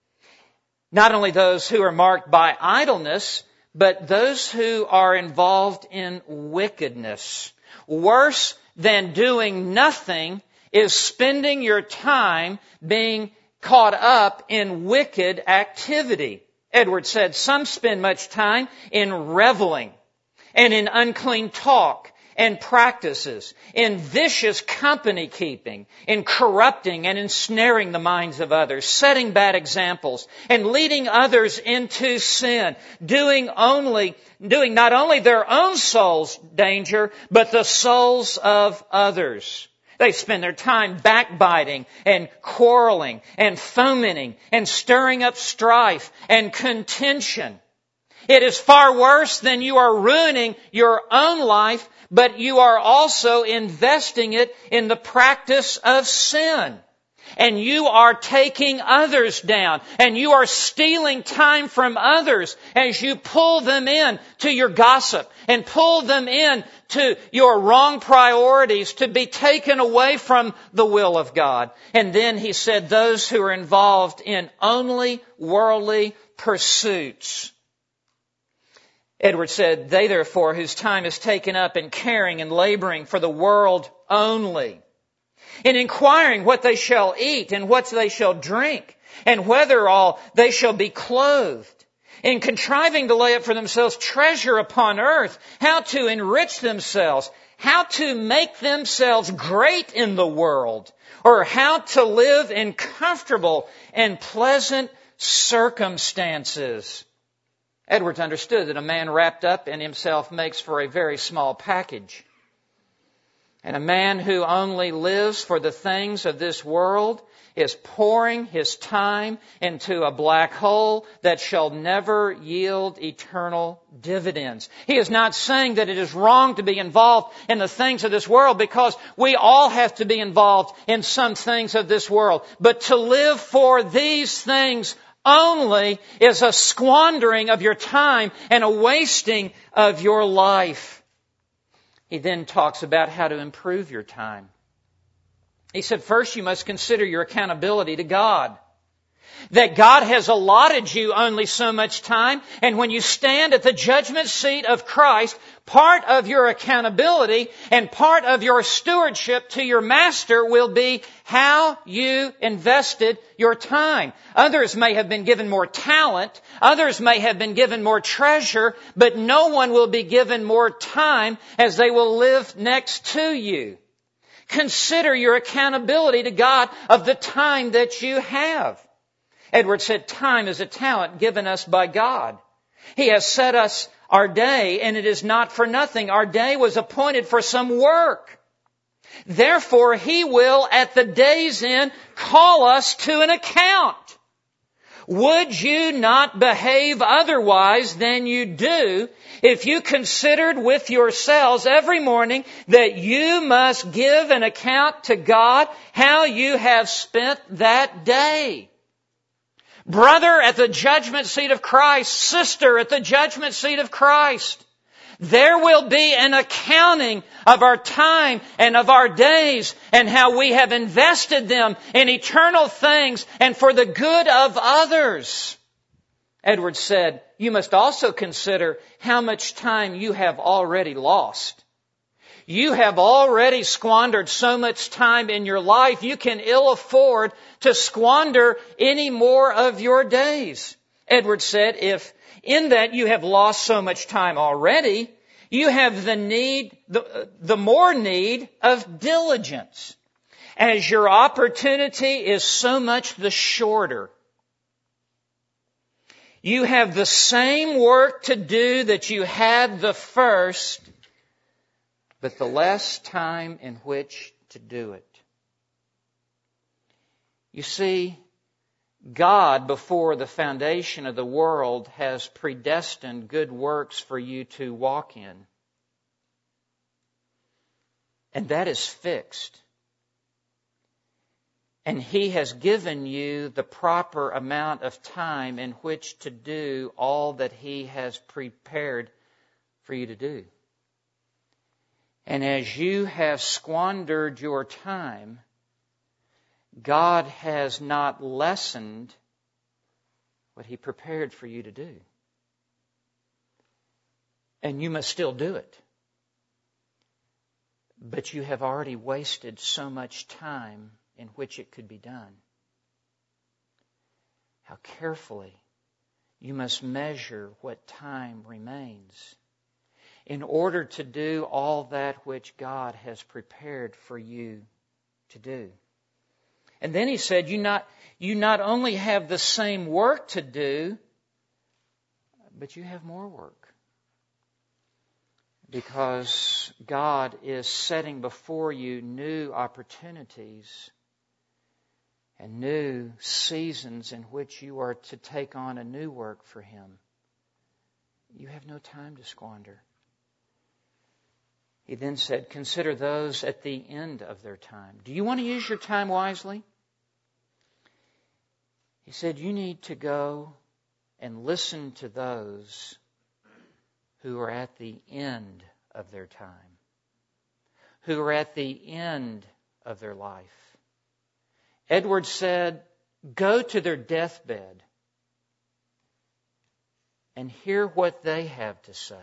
A: Not only those who are marked by idleness, but those who are involved in wickedness. Worse than doing nothing is spending your time being caught up in wicked activity. Edwards said, some spend much time in reveling and in unclean talk and practices, in vicious company keeping, in corrupting and ensnaring the minds of others, setting bad examples, and leading others into sin, doing only, doing not only their own souls danger, but the souls of others. They spend their time backbiting and quarreling and fomenting and stirring up strife and contention. It is far worse than you are ruining your own life, but you are also investing it in the practice of sin. And you are taking others down, and you are stealing time from others as you pull them in to your gossip and pull them in to your wrong priorities to be taken away from the will of God. And then he said those who are involved in only worldly pursuits. Edwards said, they therefore whose time is taken up in caring and laboring for the world only, in inquiring what they shall eat and what they shall drink, and whether all they shall be clothed, in contriving to lay up for themselves treasure upon earth, how to enrich themselves, how to make themselves great in the world, or how to live in comfortable and pleasant circumstances. Edwards understood that a man wrapped up in himself makes for a very small package. And a man who only lives for the things of this world is pouring his time into a black hole that shall never yield eternal dividends. He is not saying that it is wrong to be involved in the things of this world, because we all have to be involved in some things of this world. But to live for these things only is a squandering of your time and a wasting of your life. He then talks about how to improve your time. He said, first you must consider your accountability to God. That God has allotted you only so much time, and when you stand at the judgment seat of Christ, part of your accountability and part of your stewardship to your Master will be how you invested your time. Others may have been given more talent, others may have been given more treasure, but no one will be given more time as they will live next to you. Consider your accountability to God of the time that you have. Edwards said time is a talent given us by God. He has set us our day, and it is not for nothing. Our day was appointed for some work. Therefore, He will at the day's end call us to an account. Would you not behave otherwise than you do if you considered with yourselves every morning that you must give an account to God how you have spent that day? Brother at the judgment seat of Christ, sister at the judgment seat of Christ, there will be an accounting of our time and of our days and how we have invested them in eternal things and for the good of others. Edwards said, you must also consider how much time you have already lost. You have already squandered so much time in your life, you can ill afford to squander any more of your days. Edwards said, if in that you have lost so much time already, you have the need, the, the more need of diligence, as your opportunity is so much the shorter. You have the same work to do that you had the first, but the less time in which to do it. You see, God, before the foundation of the world, has predestined good works for you to walk in. And that is fixed. And He has given you the proper amount of time in which to do all that He has prepared for you to do. And as you have squandered your time, God has not lessened what He prepared for you to do. And you must still do it. But you have already wasted so much time in which it could be done. How carefully you must measure what time remains. in order to do all that which God has prepared for you to do. And then he said, you not, you not only have the same work to do, but you have more work. Because God is setting before you new opportunities and new seasons in which you are to take on a new work for Him. You have no time to squander. He then said, consider those at the end of their time. Do you want to use your time wisely? He said, you need to go and listen to those who are at the end of their time, who are at the end of their life. Edwards said, go to their deathbed and hear what they have to say.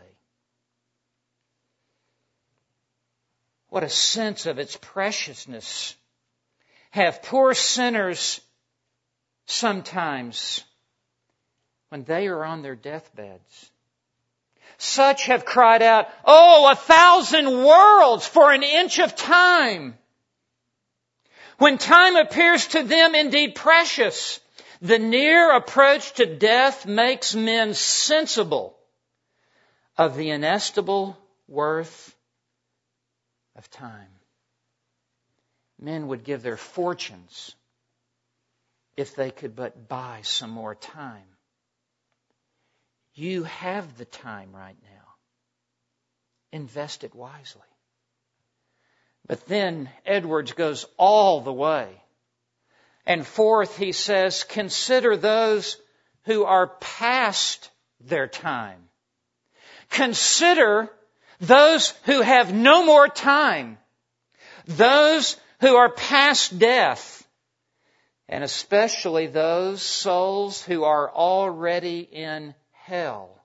A: What a sense of its preciousness have poor sinners sometimes when they are on their deathbeds. Such have cried out, oh, a thousand worlds for an inch of time. When time appears to them indeed precious, the near approach to death makes men sensible of the inestimable worth of time. Men would give their fortunes if they could but buy some more time. You have the time right now. Invest it wisely. But then Edwards goes all the way. And fourth, he says, consider those who are past their time. Consider those who have no more time. Those who are past death. And especially those souls who are already in hell.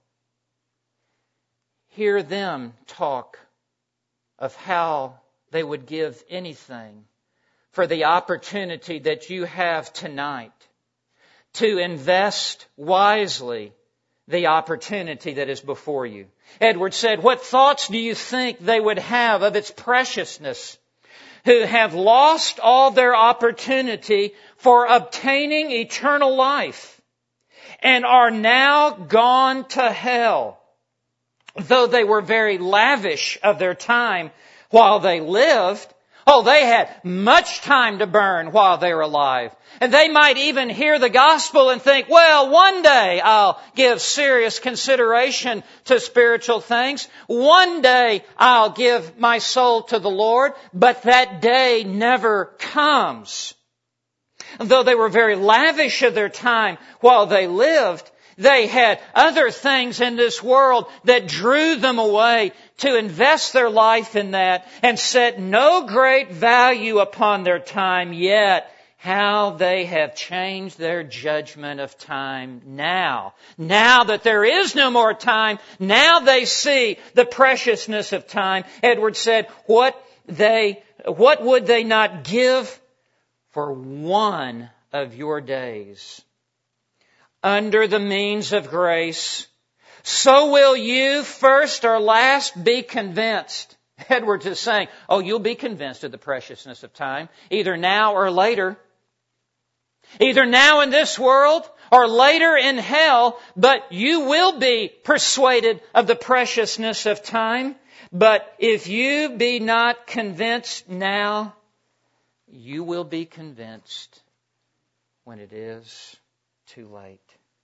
A: Hear them talk of how they would give anything for the opportunity that you have tonight to invest wisely the opportunity that is before you. Edwards said, what thoughts do you think they would have of its preciousness, who have lost all their opportunity for obtaining eternal life and are now gone to hell, though they were very lavish of their time while they lived? Oh, they had much time to burn while they were alive. And they might even hear the gospel and think, well, one day I'll give serious consideration to spiritual things. One day I'll give my soul to the Lord. But that day never comes. Though they were very lavish of their time while they lived, they had other things in this world that drew them away to invest their life in that and set no great value upon their time, yet how they have changed their judgment of time now. Now that there is no more time, now they see the preciousness of time. Edwards said, what they, what would they not give for one of your days? Under the means of grace, so will you first or last be convinced. Edwards is saying, oh, you'll be convinced of the preciousness of time, either now or later. Either now in this world or later in hell, but you will be persuaded of the preciousness of time. But if you be not convinced now, you will be convinced when it is too late.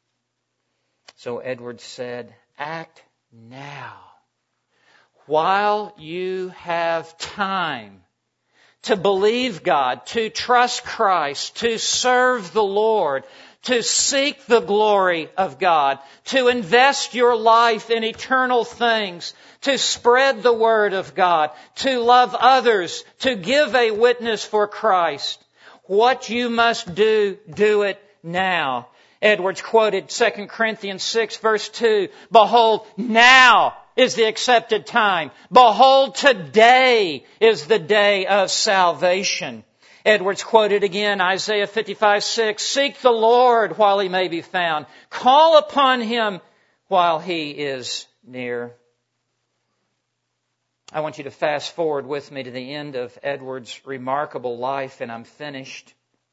A: So Edwards said, act now, while you have time to believe God, to trust Christ, to serve the Lord, to seek the glory of God, to invest your life in eternal things, to spread the word of God, to love others, to give a witness for Christ. What you must do, do it now. Edwards quoted Second Corinthians six verse two, behold, now is the accepted time. Behold, today is the day of salvation. Edwards quoted again Isaiah fifty-five six, seek the Lord while He may be found. Call upon Him while He is near. I want you to fast forward with me to the end of Edward's remarkable life, and I'm finished.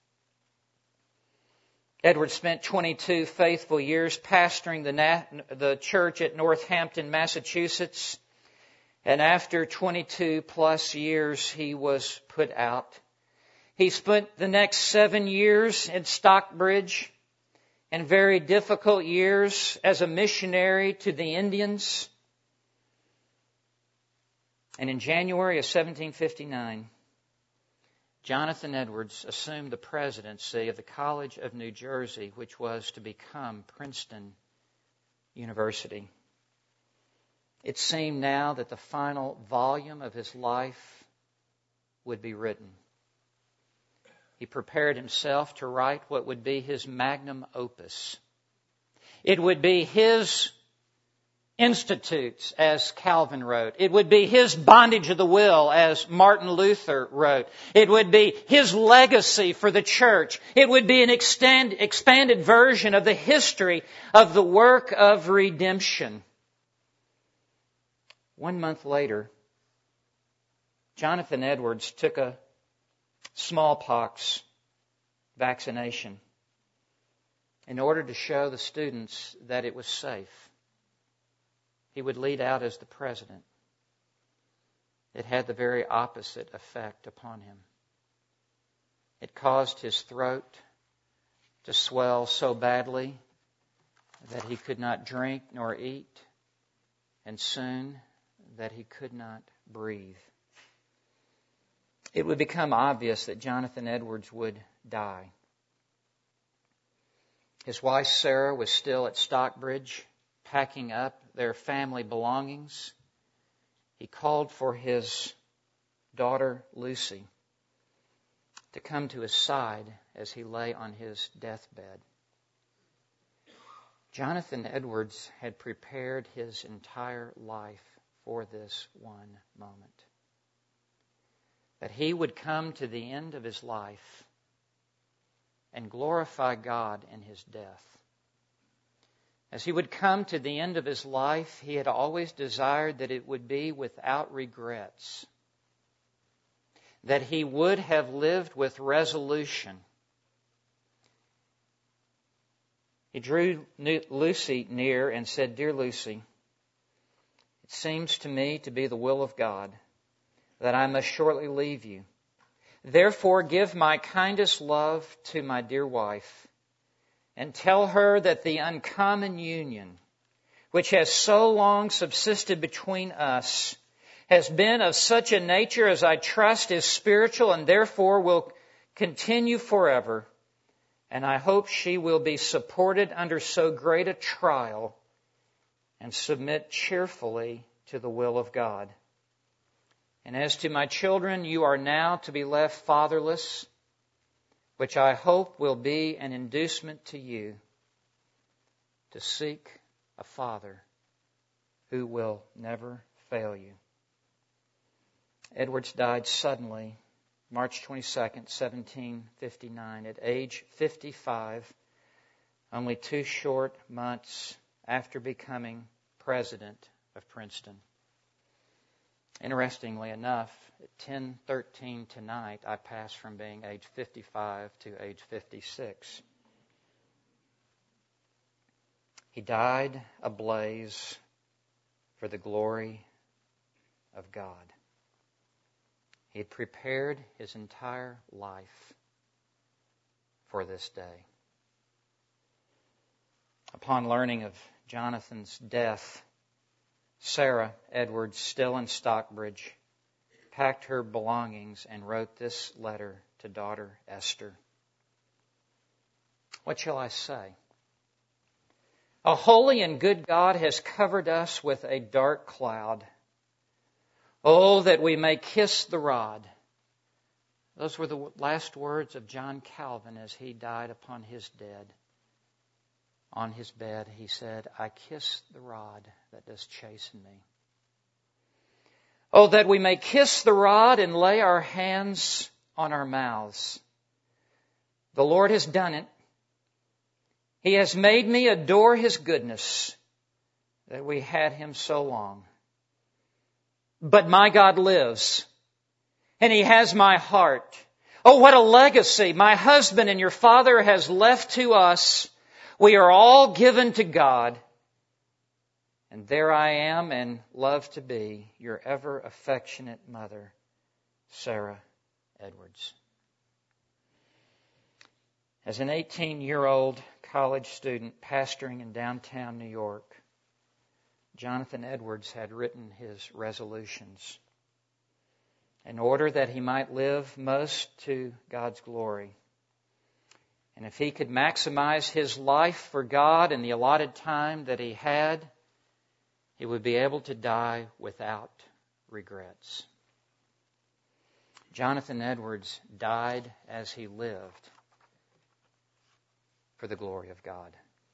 A: Edward spent twenty-two faithful years pastoring the, na- the church at Northampton, Massachusetts. And after twenty-two plus years, he was put out. He spent the next seven years in Stockbridge, and very difficult years as a missionary to the Indians. And in January of seventeen fifty-nine, Jonathan Edwards assumed the presidency of the College of New Jersey, which was to become Princeton University. It seemed now that the final volume of his life would be written. He prepared himself to write what would be his magnum opus. It would be his Institutes, as Calvin wrote. It would be his Bondage of the Will, as Martin Luther wrote. It would be his legacy for the church. It would be an extend, expanded version of the history of the work of redemption. One month later, Jonathan Edwards took a smallpox vaccination in order to show the students that it was safe. He would lead out as the president. It had the very opposite effect upon him. It caused his throat to swell so badly that he could not drink nor eat, and soon that he could not breathe. It would become obvious that Jonathan Edwards would die. His wife Sarah was still at Stockbridge, packing up their family belongings. He called for his daughter Lucy to come to his side as he lay on his deathbed. Jonathan Edwards had prepared his entire life for this one moment. That he would come to the end of his life and glorify God in his death. As he would come to the end of his life, he had always desired that it would be without regrets. That he would have lived with resolution. He drew Lucy near and said, "Dear Lucy, it seems to me to be the will of God that I must shortly leave you. Therefore, give my kindest love to my dear wife, and tell her that the uncommon union which has so long subsisted between us has been of such a nature as I trust is spiritual and therefore will continue forever. And I hope she will be supported under so great a trial and submit cheerfully to the will of God. And as to my children, you are now to be left fatherless, which I hope will be an inducement to you to seek a Father who will never fail you." Edwards died suddenly, March twenty-second, seventeen fifty-nine, at age fifty-five, only two short months after becoming president of Princeton. Interestingly enough, at ten thirteen tonight, I passed from being age fifty-five to age fifty-six. He died ablaze for the glory of God. He had prepared his entire life for this day. Upon learning of Jonathan's death, Sarah Edwards, still in Stockbridge, packed her belongings and wrote this letter to daughter Esther. What shall I say? A holy and good God has covered us with a dark cloud. Oh, that we may kiss the rod. Those were the last words of John Calvin as he died upon his dead. On his bed, he said, "I kiss the rod that does chasten me." Oh, that we may kiss the rod and lay our hands on our mouths. The Lord has done it. He has made me adore His goodness that we had Him so long. but my God lives, and He has my heart. Oh, what a legacy my husband and your father has left to us. We are all given to God. And there I am and love to be your ever affectionate mother, Sarah Edwards. As an eighteen-year-old college student pastoring in downtown New York, Jonathan Edwards had written his resolutions in order that he might live most to God's glory. And if he could maximize his life for God in the allotted time that he had, he would be able to die without regrets. Jonathan Edwards died as he lived for the glory of God.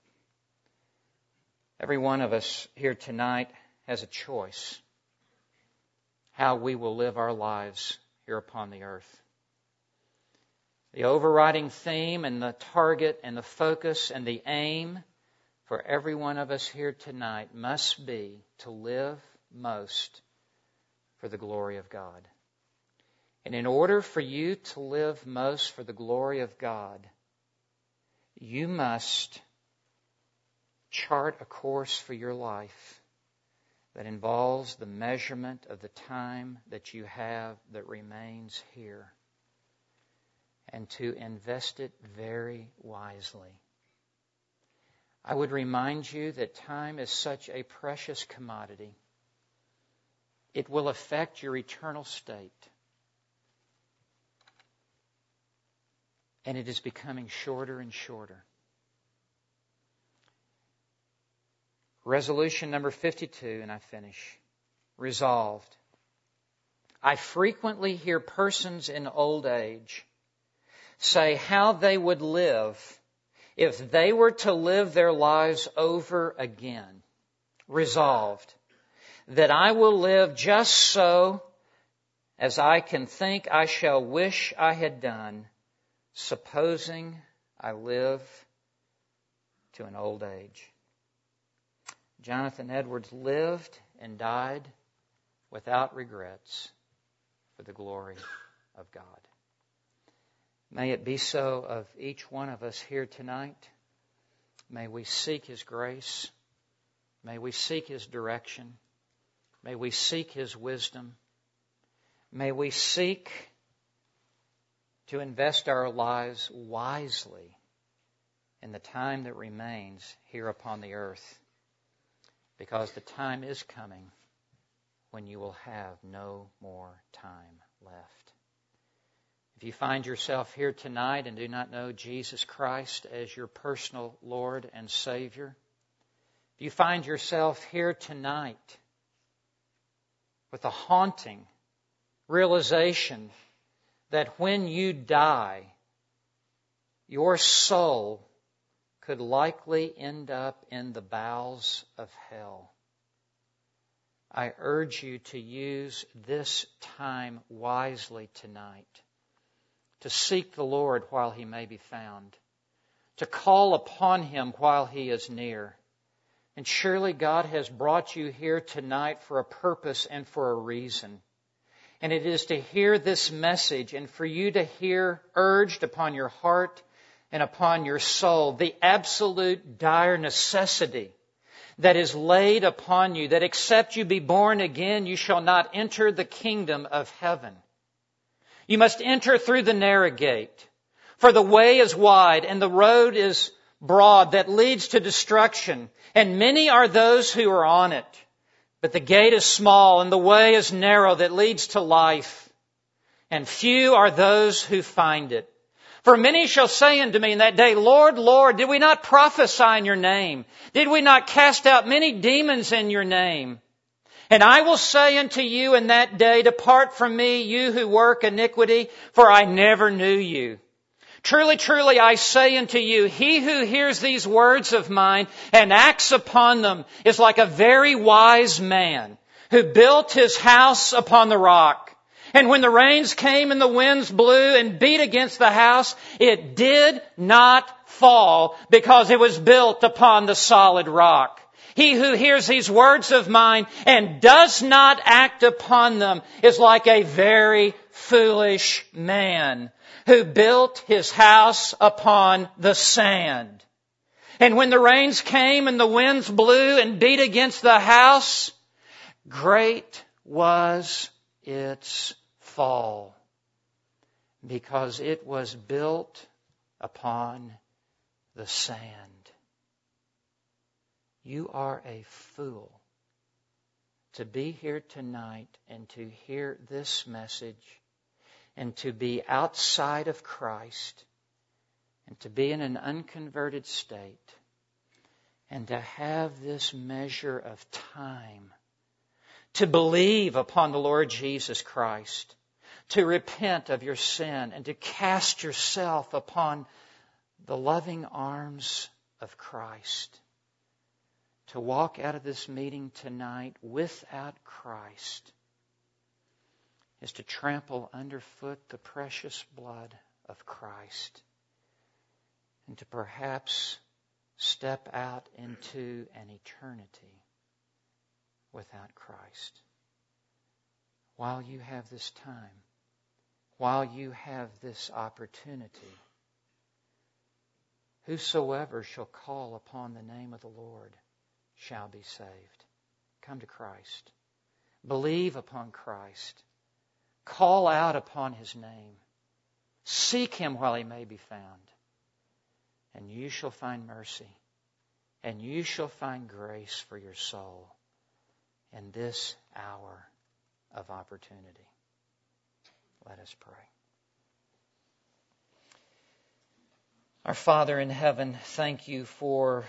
A: Every one of us here tonight has a choice how we will live our lives here upon the earth. The overriding theme and the target and the focus and the aim for every one of us here tonight must be to live most for the glory of God. And in order for you to live most for the glory of God, you must chart a course for your life that involves the measurement of the time that you have that remains here, and to invest it very wisely. I would remind you that time is such a precious commodity. It will affect your eternal state. And it is becoming shorter and shorter. Resolution number fifty-two, and I finish. Resolved. I frequently hear persons in old age say how they would live if they were to live their lives over again. Resolved that I will live just so as I can think I shall wish I had done, supposing I live to an old age. Jonathan Edwards lived and died without regrets for the glory of God. May it be so of each one of us here tonight. May we seek His grace. May we seek His direction. May we seek His wisdom. May we seek to invest our lives wisely in the time that remains here upon the earth. Because the time is coming when you will have no more time left. If you find yourself here tonight and do not know Jesus Christ as your personal Lord and Savior, if you find yourself here tonight with a haunting realization that when you die, your soul could likely end up in the bowels of hell, I urge you to use this time wisely tonight, to seek the Lord while He may be found, to call upon Him while He is near. And surely God has brought you here tonight for a purpose and for a reason. And it is to hear this message and for you to hear urged upon your heart and upon your soul the absolute dire necessity that is laid upon you, that except you be born again, you shall not enter the kingdom of heaven. You must enter through the narrow gate, for the way is wide and the road is broad that leads to destruction, and many are those who are on it. But the gate is small and the way is narrow that leads to life, and few are those who find it. For many shall say unto me in that day, Lord, Lord, did we not prophesy in your name? Did we not cast out many demons in your name? And I will say unto you in that day, depart from me, you who work iniquity, for I never knew you. Truly, truly, I say unto you, he who hears these words of mine and acts upon them is like a very wise man who built his house upon the rock. And when the rains came and the winds blew and beat against the house, it did not fall because it was built upon the solid rock. He who hears these words of mine and does not act upon them is like a very foolish man who built his house upon the sand. And when the rains came and the winds blew and beat against the house, great was its fall, because it was built upon the sand. You are a fool to be here tonight and to hear this message and to be outside of Christ and to be in an unconverted state and to have this measure of time to believe upon the Lord Jesus Christ, to repent of your sin and to cast yourself upon the loving arms of Christ. To walk out of this meeting tonight without Christ is to trample underfoot the precious blood of Christ and to perhaps step out into an eternity without Christ. While you have this time, while you have this opportunity, whosoever shall call upon the name of the Lord shall be saved. Come to Christ. Believe upon Christ. Call out upon His name. Seek Him while He may be found. And you shall find mercy. And you shall find grace for your soul in this hour of opportunity. Let us pray. Our Father in heaven, thank you for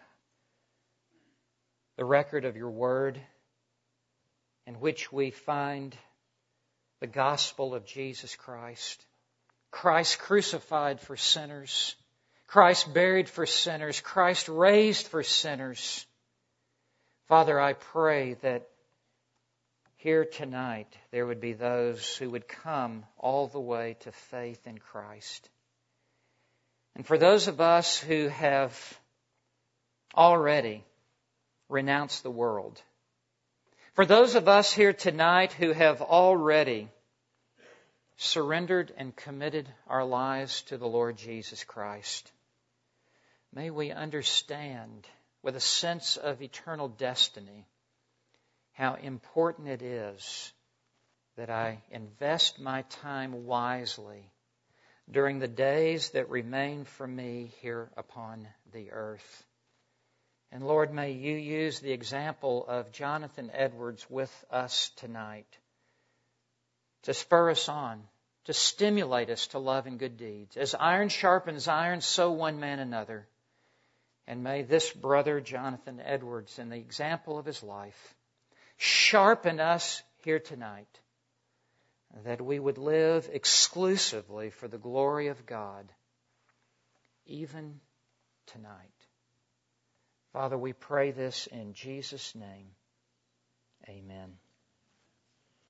A: the record of your word in which we find the gospel of Jesus Christ. Christ crucified for sinners. Christ buried for sinners. Christ raised for sinners. Father, I pray that here tonight there would be those who would come all the way to faith in Christ. And for those of us who have already renounced the world, for those of us here tonight who have already surrendered and committed our lives to the Lord Jesus Christ, may we understand with a sense of eternal destiny how important it is that I invest my time wisely during the days that remain for me here upon the earth. And Lord, may you use the example of Jonathan Edwards with us tonight to spur us on, to stimulate us to love and good deeds. As iron sharpens iron, so one man another. And may this brother, Jonathan Edwards, in the example of his life, sharpen us here tonight, that we would live exclusively for the glory of God, even tonight. Father, we pray this in Jesus' name. Amen.